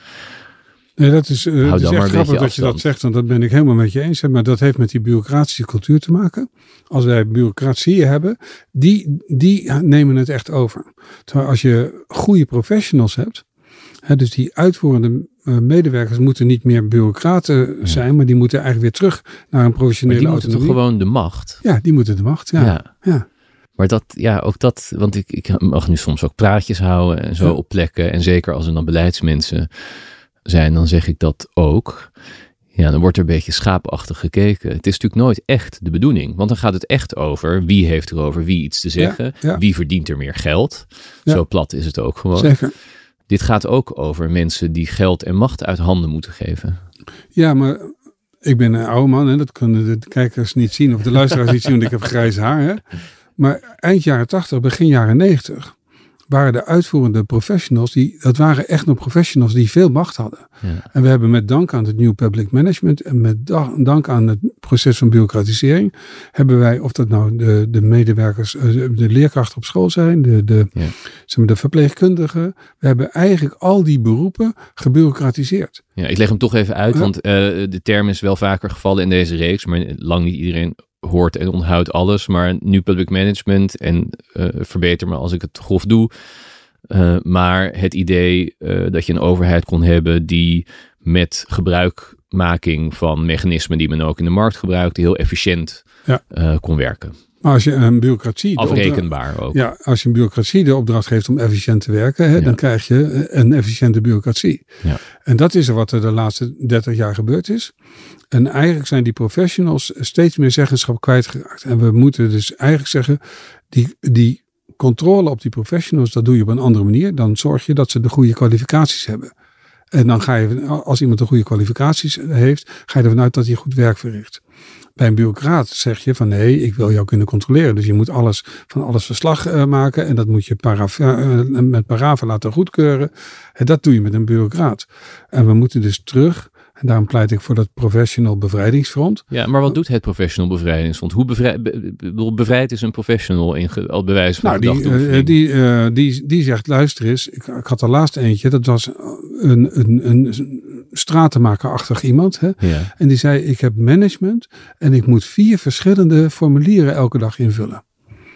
Nee, dat is, uh, het is echt grappig dat je dat zegt, want dat ben ik helemaal met je eens. Maar dat heeft met die bureaucratische cultuur te maken. Als wij bureaucratieën hebben, die, die nemen het echt over. Terwijl als je goede professionals hebt, hè, dus die uitvoerende uh, medewerkers moeten niet meer bureaucraten ja. zijn, maar die moeten eigenlijk weer terug naar een professionele autonomie. Maar die moeten toch gewoon de macht? Ja, die moeten de macht, ja. ja. ja. Maar dat, ja, ook dat, want ik, ik mag nu soms ook praatjes houden en zo ja. op plekken. En zeker als er dan beleidsmensen zijn, dan zeg ik dat ook. Ja, dan wordt er een beetje schaapachtig gekeken. Het is natuurlijk nooit echt de bedoeling. Want dan gaat het echt over wie heeft er over wie iets te zeggen. Ja, ja. Wie verdient er meer geld. Ja. Zo plat is het ook gewoon. Zeker. Dit gaat ook over mensen die geld en macht uit handen moeten geven. Ja, maar ik ben een oude man. Hè? Dat kunnen de kijkers niet zien of de luisteraars niet zien, want ik heb grijs haar. Hè? Maar eind jaren tachtig, begin jaren negentig... waren de uitvoerende professionals, die, dat waren echt nog professionals die veel macht hadden. Ja. En we hebben met dank aan het New Public Management en met dank aan het proces van bureaucratisering, hebben wij, of dat nou de, de medewerkers, de leerkrachten op school zijn, de, de, ja. zeg maar, de verpleegkundigen, we hebben eigenlijk al die beroepen gebureaucratiseerd. Ja, ik leg hem toch even uit, ja. want uh, de term is wel vaker gevallen in deze reeks, maar lang niet iedereen hoort en onthoudt alles, maar nu public management en uh, verbeter me als ik het grof doe. Uh, maar het idee uh, dat je een overheid kon hebben die met gebruikmaking van mechanismen die men ook in de markt gebruikte, heel efficiënt ja. uh, kon werken. Maar als je een bureaucratie... Afrekenbaar opdracht, ook. Ja, als je een bureaucratie de opdracht geeft om efficiënt te werken, hè, ja. dan krijg je een efficiënte bureaucratie. Ja. En dat is er wat er de laatste dertig jaar gebeurd is. En eigenlijk zijn die professionals steeds meer zeggenschap kwijtgeraakt. En we moeten dus eigenlijk zeggen, die, die controle op die professionals, dat doe je op een andere manier. Dan zorg je dat ze de goede kwalificaties hebben. En dan ga je, als iemand de goede kwalificaties heeft, ga je ervan uit dat hij goed werk verricht. Bij een bureaucraat zeg je van nee, ik wil jou kunnen controleren. Dus je moet alles van alles verslag uh, maken. En dat moet je paraf, uh, met paraven laten goedkeuren. En dat doe je met een bureaucraat. En we moeten dus terug. En daarom pleit ik voor dat professional bevrijdingsfront. Ja, maar wat doet het professional bevrijdingsfront? Hoe bevrij, be, bevrijd is een professional in al bewijs van nou, die, uh, die, uh, die, die zegt, luister eens, ik, ik had de laatste eentje. Dat was een, een, een stratenmakerachtig iemand. Hè? Ja. En die zei, ik heb management en ik moet vier verschillende formulieren elke dag invullen.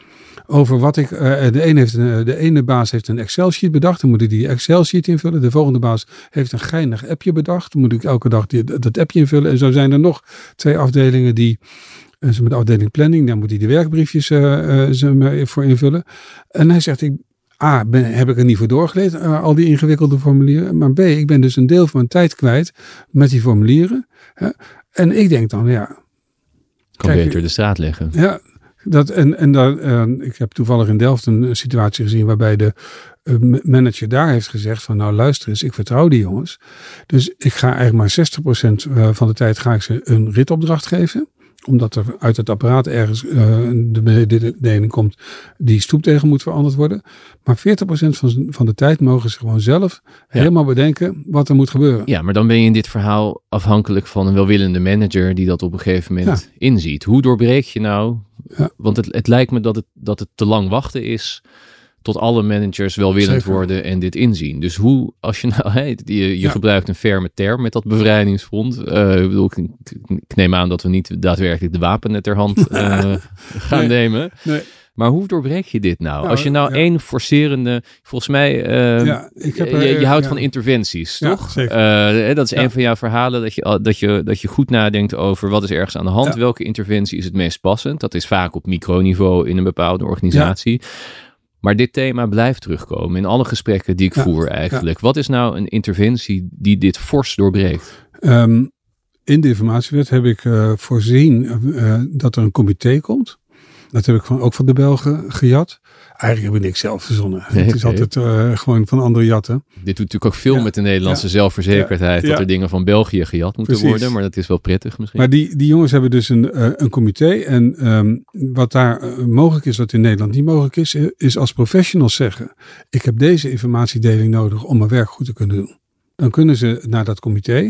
over wat ik... Uh, de, ene heeft een, de ene baas heeft een Excel-sheet bedacht. Dan moet ik die Excel-sheet invullen. De volgende baas heeft een geinig appje bedacht. Dan moet ik elke dag die, dat appje invullen. En zo zijn er nog twee afdelingen die... Uh, met de afdeling planning, daar moet hij de werkbriefjes uh, uh, voor invullen. En hij zegt, ik, A, ben, heb ik er niet voor doorgelezen, uh, al die ingewikkelde formulieren. Maar B, ik ben dus een deel van mijn tijd kwijt met die formulieren. Uh, en ik denk dan, ja... Kan kijk, beter de straat leggen. Ja. Dat, en en daar, uh, ik heb toevallig in Delft een situatie gezien waarbij de uh, manager daar heeft gezegd van nou luister eens, ik vertrouw die jongens. Dus ik ga eigenlijk maar zestig procent van de tijd ga ik ze een ritopdracht geven. Omdat er uit het apparaat ergens uh, de mededeling komt die stoeptegel moet veranderd worden. Maar veertig procent van, van de tijd mogen ze gewoon zelf ja. helemaal bedenken wat er moet gebeuren. Ja, maar dan ben je in dit verhaal afhankelijk van een welwillende manager die dat op een gegeven moment ja. inziet. Hoe doorbreek je nou? Ja. Want het, het lijkt me dat het, dat het te lang wachten is tot alle managers welwillend Zeker. worden en dit inzien. Dus hoe, als je nou, hey, je, je ja. gebruikt een ferme term met dat bevrijdingsfront. Uh, ik, bedoel, ik, ik neem aan dat we niet daadwerkelijk de wapenen ter hand uh, gaan nee. nemen. Nee. Maar hoe doorbreek je dit nou? nou als je nou ja. één forcerende, volgens mij, uh, ja, ik heb, je, je houdt ja. van interventies, ja, toch? Uh, dat is ja. een van jouw verhalen, dat je, dat, je, dat je goed nadenkt over wat is ergens aan de hand. Ja. Welke interventie is het meest passend? Dat is vaak op microniveau in een bepaalde organisatie. Ja. Maar dit thema blijft terugkomen in alle gesprekken die ik ja, voer eigenlijk. Ja. Wat is nou een interventie die dit fors doorbreekt? Um, in de informatiewet heb ik uh, voorzien uh, dat er een comité komt. Dat heb ik van, ook van de Belgen gejat. Eigenlijk heb ik niks zelf verzonnen. Nee, het is okay. altijd uh, gewoon van andere jatten. Dit doet natuurlijk ook veel ja, met de Nederlandse ja, zelfverzekerdheid. Ja, dat ja. er dingen van België gejat moeten Precies. worden. Maar dat is wel prettig misschien. Maar die, die jongens hebben dus een, uh, een comité. En um, wat daar uh, mogelijk is, wat in Nederland niet mogelijk is, is als professionals zeggen, ik heb deze informatiedeling nodig om mijn werk goed te kunnen doen. Dan kunnen ze naar dat comité.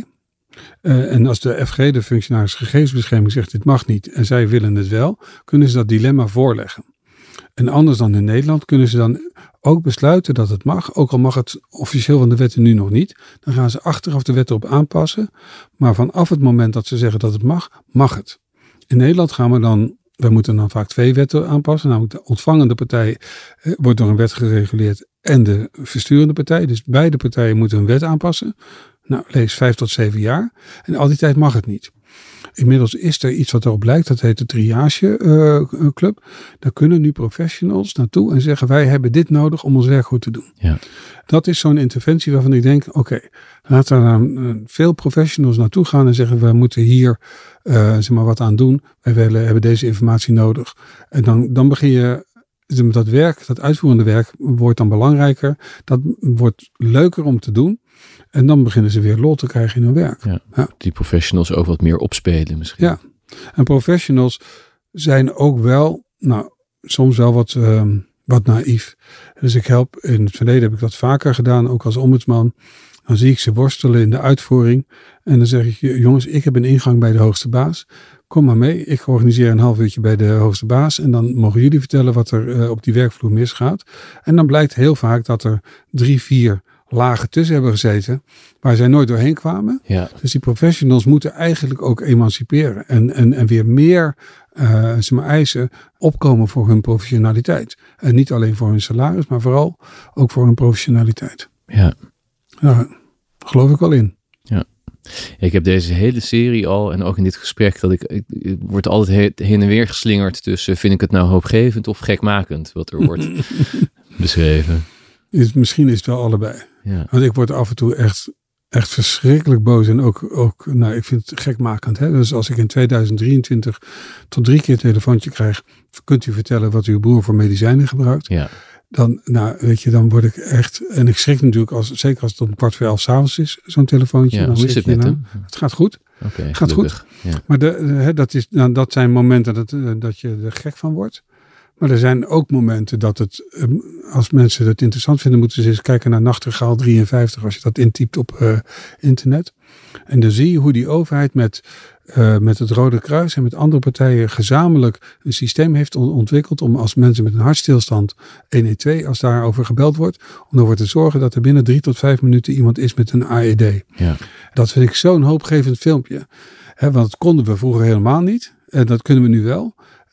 Uh, en als de F G, de functionaris gegevensbescherming, zegt dit mag niet en zij willen het wel, kunnen ze dat dilemma voorleggen. En anders dan in Nederland kunnen ze dan ook besluiten dat het mag, ook al mag het officieel van de wetten nu nog niet. Dan gaan ze achteraf de wet erop aanpassen, maar vanaf het moment dat ze zeggen dat het mag, mag het. In Nederland gaan we dan, we moeten dan vaak twee wetten aanpassen. Namelijk de ontvangende partij eh, wordt door een wet gereguleerd en de versturende partij. Dus beide partijen moeten een wet aanpassen. Nou, lees vijf tot zeven jaar. En al die tijd mag het niet. Inmiddels is er iets wat erop lijkt. Dat heet de triage uh, club. Daar kunnen nu professionals naartoe en zeggen wij hebben dit nodig om ons werk goed te doen. Ja. Dat is zo'n interventie waarvan ik denk, oké, okay, laten er dan uh, veel professionals naartoe gaan en zeggen we moeten hier uh, zeg maar wat aan doen. Wij willen, hebben deze informatie nodig. En dan, dan begin je, dat werk, dat uitvoerende werk wordt dan belangrijker. Dat wordt leuker om te doen. En dan beginnen ze weer lol te krijgen in hun werk. Ja, ja. Die professionals ook wat meer opspelen misschien. Ja, en professionals zijn ook wel, nou, soms wel wat, um, wat naïef. Dus ik help, in het verleden heb ik dat vaker gedaan, ook als ombudsman. Dan zie ik ze worstelen in de uitvoering. En dan zeg ik, jongens, ik heb een ingang bij de hoogste baas. Kom maar mee, ik organiseer een half uurtje bij de hoogste baas. En dan mogen jullie vertellen wat er uh, op die werkvloer misgaat. En dan blijkt heel vaak dat er drie, vier lagen tussen hebben gezeten waar zij nooit doorheen kwamen. Ja. Dus die professionals moeten eigenlijk ook emanciperen en, en, en weer meer uh, zeg maar, eisen opkomen voor hun professionaliteit. En niet alleen voor hun salaris, maar vooral ook voor hun professionaliteit. Ja. Ja, daar geloof ik wel in. Ja. Ik heb deze hele serie al en ook in dit gesprek dat ik, ik, ik word altijd heen en weer geslingerd tussen vind ik het nou hoopgevend of gekmakend wat er wordt beschreven. Is, misschien is het wel allebei. Ja. Want ik word af en toe echt, echt verschrikkelijk boos. En ook, ook nou, ik vind het gekmakend. Hè? Dus als ik in tweeduizend drieëntwintig tot drie keer een telefoontje krijg. Kunt u vertellen wat uw broer voor medicijnen gebruikt? Ja. Dan, nou, weet je, dan word ik echt. En ik schrik natuurlijk, als, zeker als het om kwart voor elf 's avonds is, zo'n telefoontje. Ja, dan hoe is het met nou, hem? Het gaat goed. Okay, het gaat gelukkig. goed. Ja. Maar de, hè, dat, is, nou, dat zijn momenten dat, dat je er gek van wordt. Maar er zijn ook momenten dat het, als mensen het interessant vinden, moeten ze eens kijken naar Nachtegaal drieënvijftig, als je dat intypt op uh, internet. En dan zie je hoe die overheid met, uh, met het Rode Kruis en met andere partijen gezamenlijk een systeem heeft ontwikkeld om als mensen met een hartstilstand honderdtwaalf, als daarover gebeld wordt, om ervoor te zorgen dat er binnen drie tot vijf minuten iemand is met een A E D. Ja. Dat vind ik zo'n hoopgevend filmpje. He, want dat konden we vroeger helemaal niet. En dat kunnen we nu wel.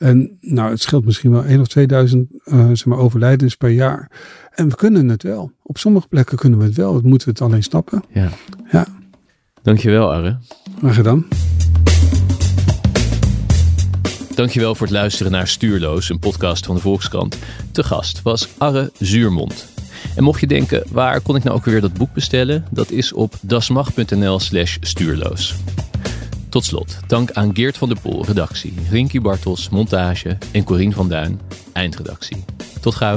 En nou, het scheelt misschien wel één of tweeduizend uh, zeg maar, overlijdens per jaar. En we kunnen het wel. Op sommige plekken kunnen we het wel. Dat moeten we het alleen snappen. Ja. Ja. Dankjewel, Arre. Graag gedaan. Dankjewel voor het luisteren naar Stuurloos, een podcast van de Volkskrant. Te gast was Arre Zuurmond. En mocht je denken, waar kon ik nou ook weer dat boek bestellen? Dat is op dasmag.nl slash stuurloos. Tot slot, dank aan Geert van der Pol, redactie, Rinky Bartels, montage en Corien van Duin, eindredactie. Tot gauw.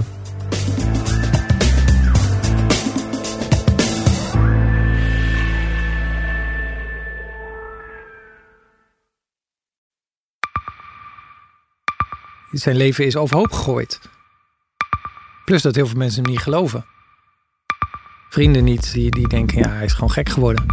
Zijn leven is overhoop gegooid. Plus dat heel veel mensen hem niet geloven. Vrienden niet, die, die denken, ja, hij is gewoon gek geworden.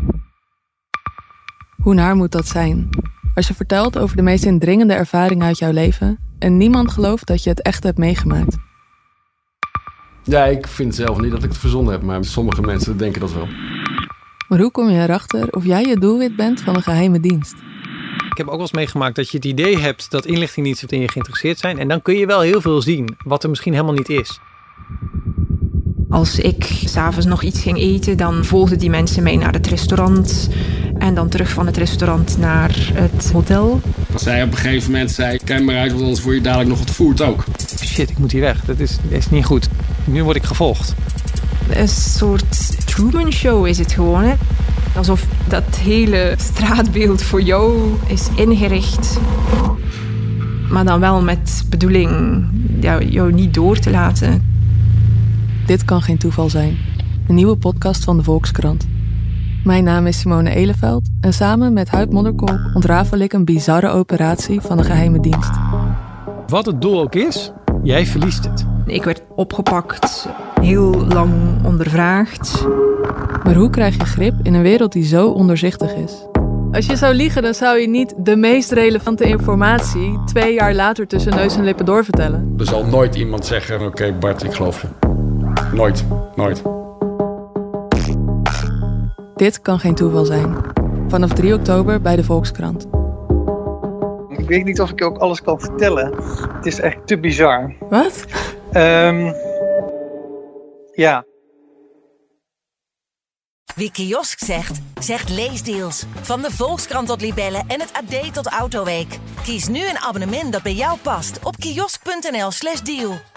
Hoe naar moet dat zijn? Als je vertelt over de meest indringende ervaringen uit jouw leven en niemand gelooft dat je het echt hebt meegemaakt. Ja, ik vind zelf niet dat ik het verzonnen heb, maar sommige mensen denken dat wel. Maar hoe kom je erachter of jij het doelwit bent van een geheime dienst? Ik heb ook wel eens meegemaakt dat je het idee hebt dat inlichtingendiensten in je geïnteresseerd zijn. En dan kun je wel heel veel zien, wat er misschien helemaal niet is. Als ik 's avonds nog iets ging eten, dan volgden die mensen mij naar het restaurant. En dan terug van het restaurant naar het hotel. Als zij op een gegeven moment zei, kijk maar uit, want anders word je dadelijk nog ontvoerd ook. Shit, ik moet hier weg. Dat is, dat is niet goed. Nu word ik gevolgd. Een soort Truman Show is het gewoon, hè. Alsof dat hele straatbeeld voor jou is ingericht. Maar dan wel met bedoeling jou, jou niet door te laten. Dit kan geen toeval zijn. Een nieuwe podcast van de Volkskrant. Mijn naam is Simone Eleveld en samen met Huib Modderkolk ontrafel ik een bizarre operatie van de geheime dienst. Wat het doel ook is, jij verliest het. Ik werd opgepakt, heel lang ondervraagd. Maar hoe krijg je grip in een wereld die zo ondoorzichtig is? Als je zou liegen, dan zou je niet de meest relevante informatie twee jaar later tussen neus en lippen doorvertellen. Er zal nooit iemand zeggen, oké okay, Bart, ik geloof je. Nooit, nooit. Dit kan geen toeval zijn. Vanaf drie oktober bij de Volkskrant. Ik weet niet of ik ook alles kan vertellen. Het is echt te bizar. Wat? Um, ja. Wie kiosk zegt, zegt leesdeals. Van de Volkskrant tot Libellen en het A D tot Autoweek. Kies nu een abonnement dat bij jou past op kiosk.nl slash deal.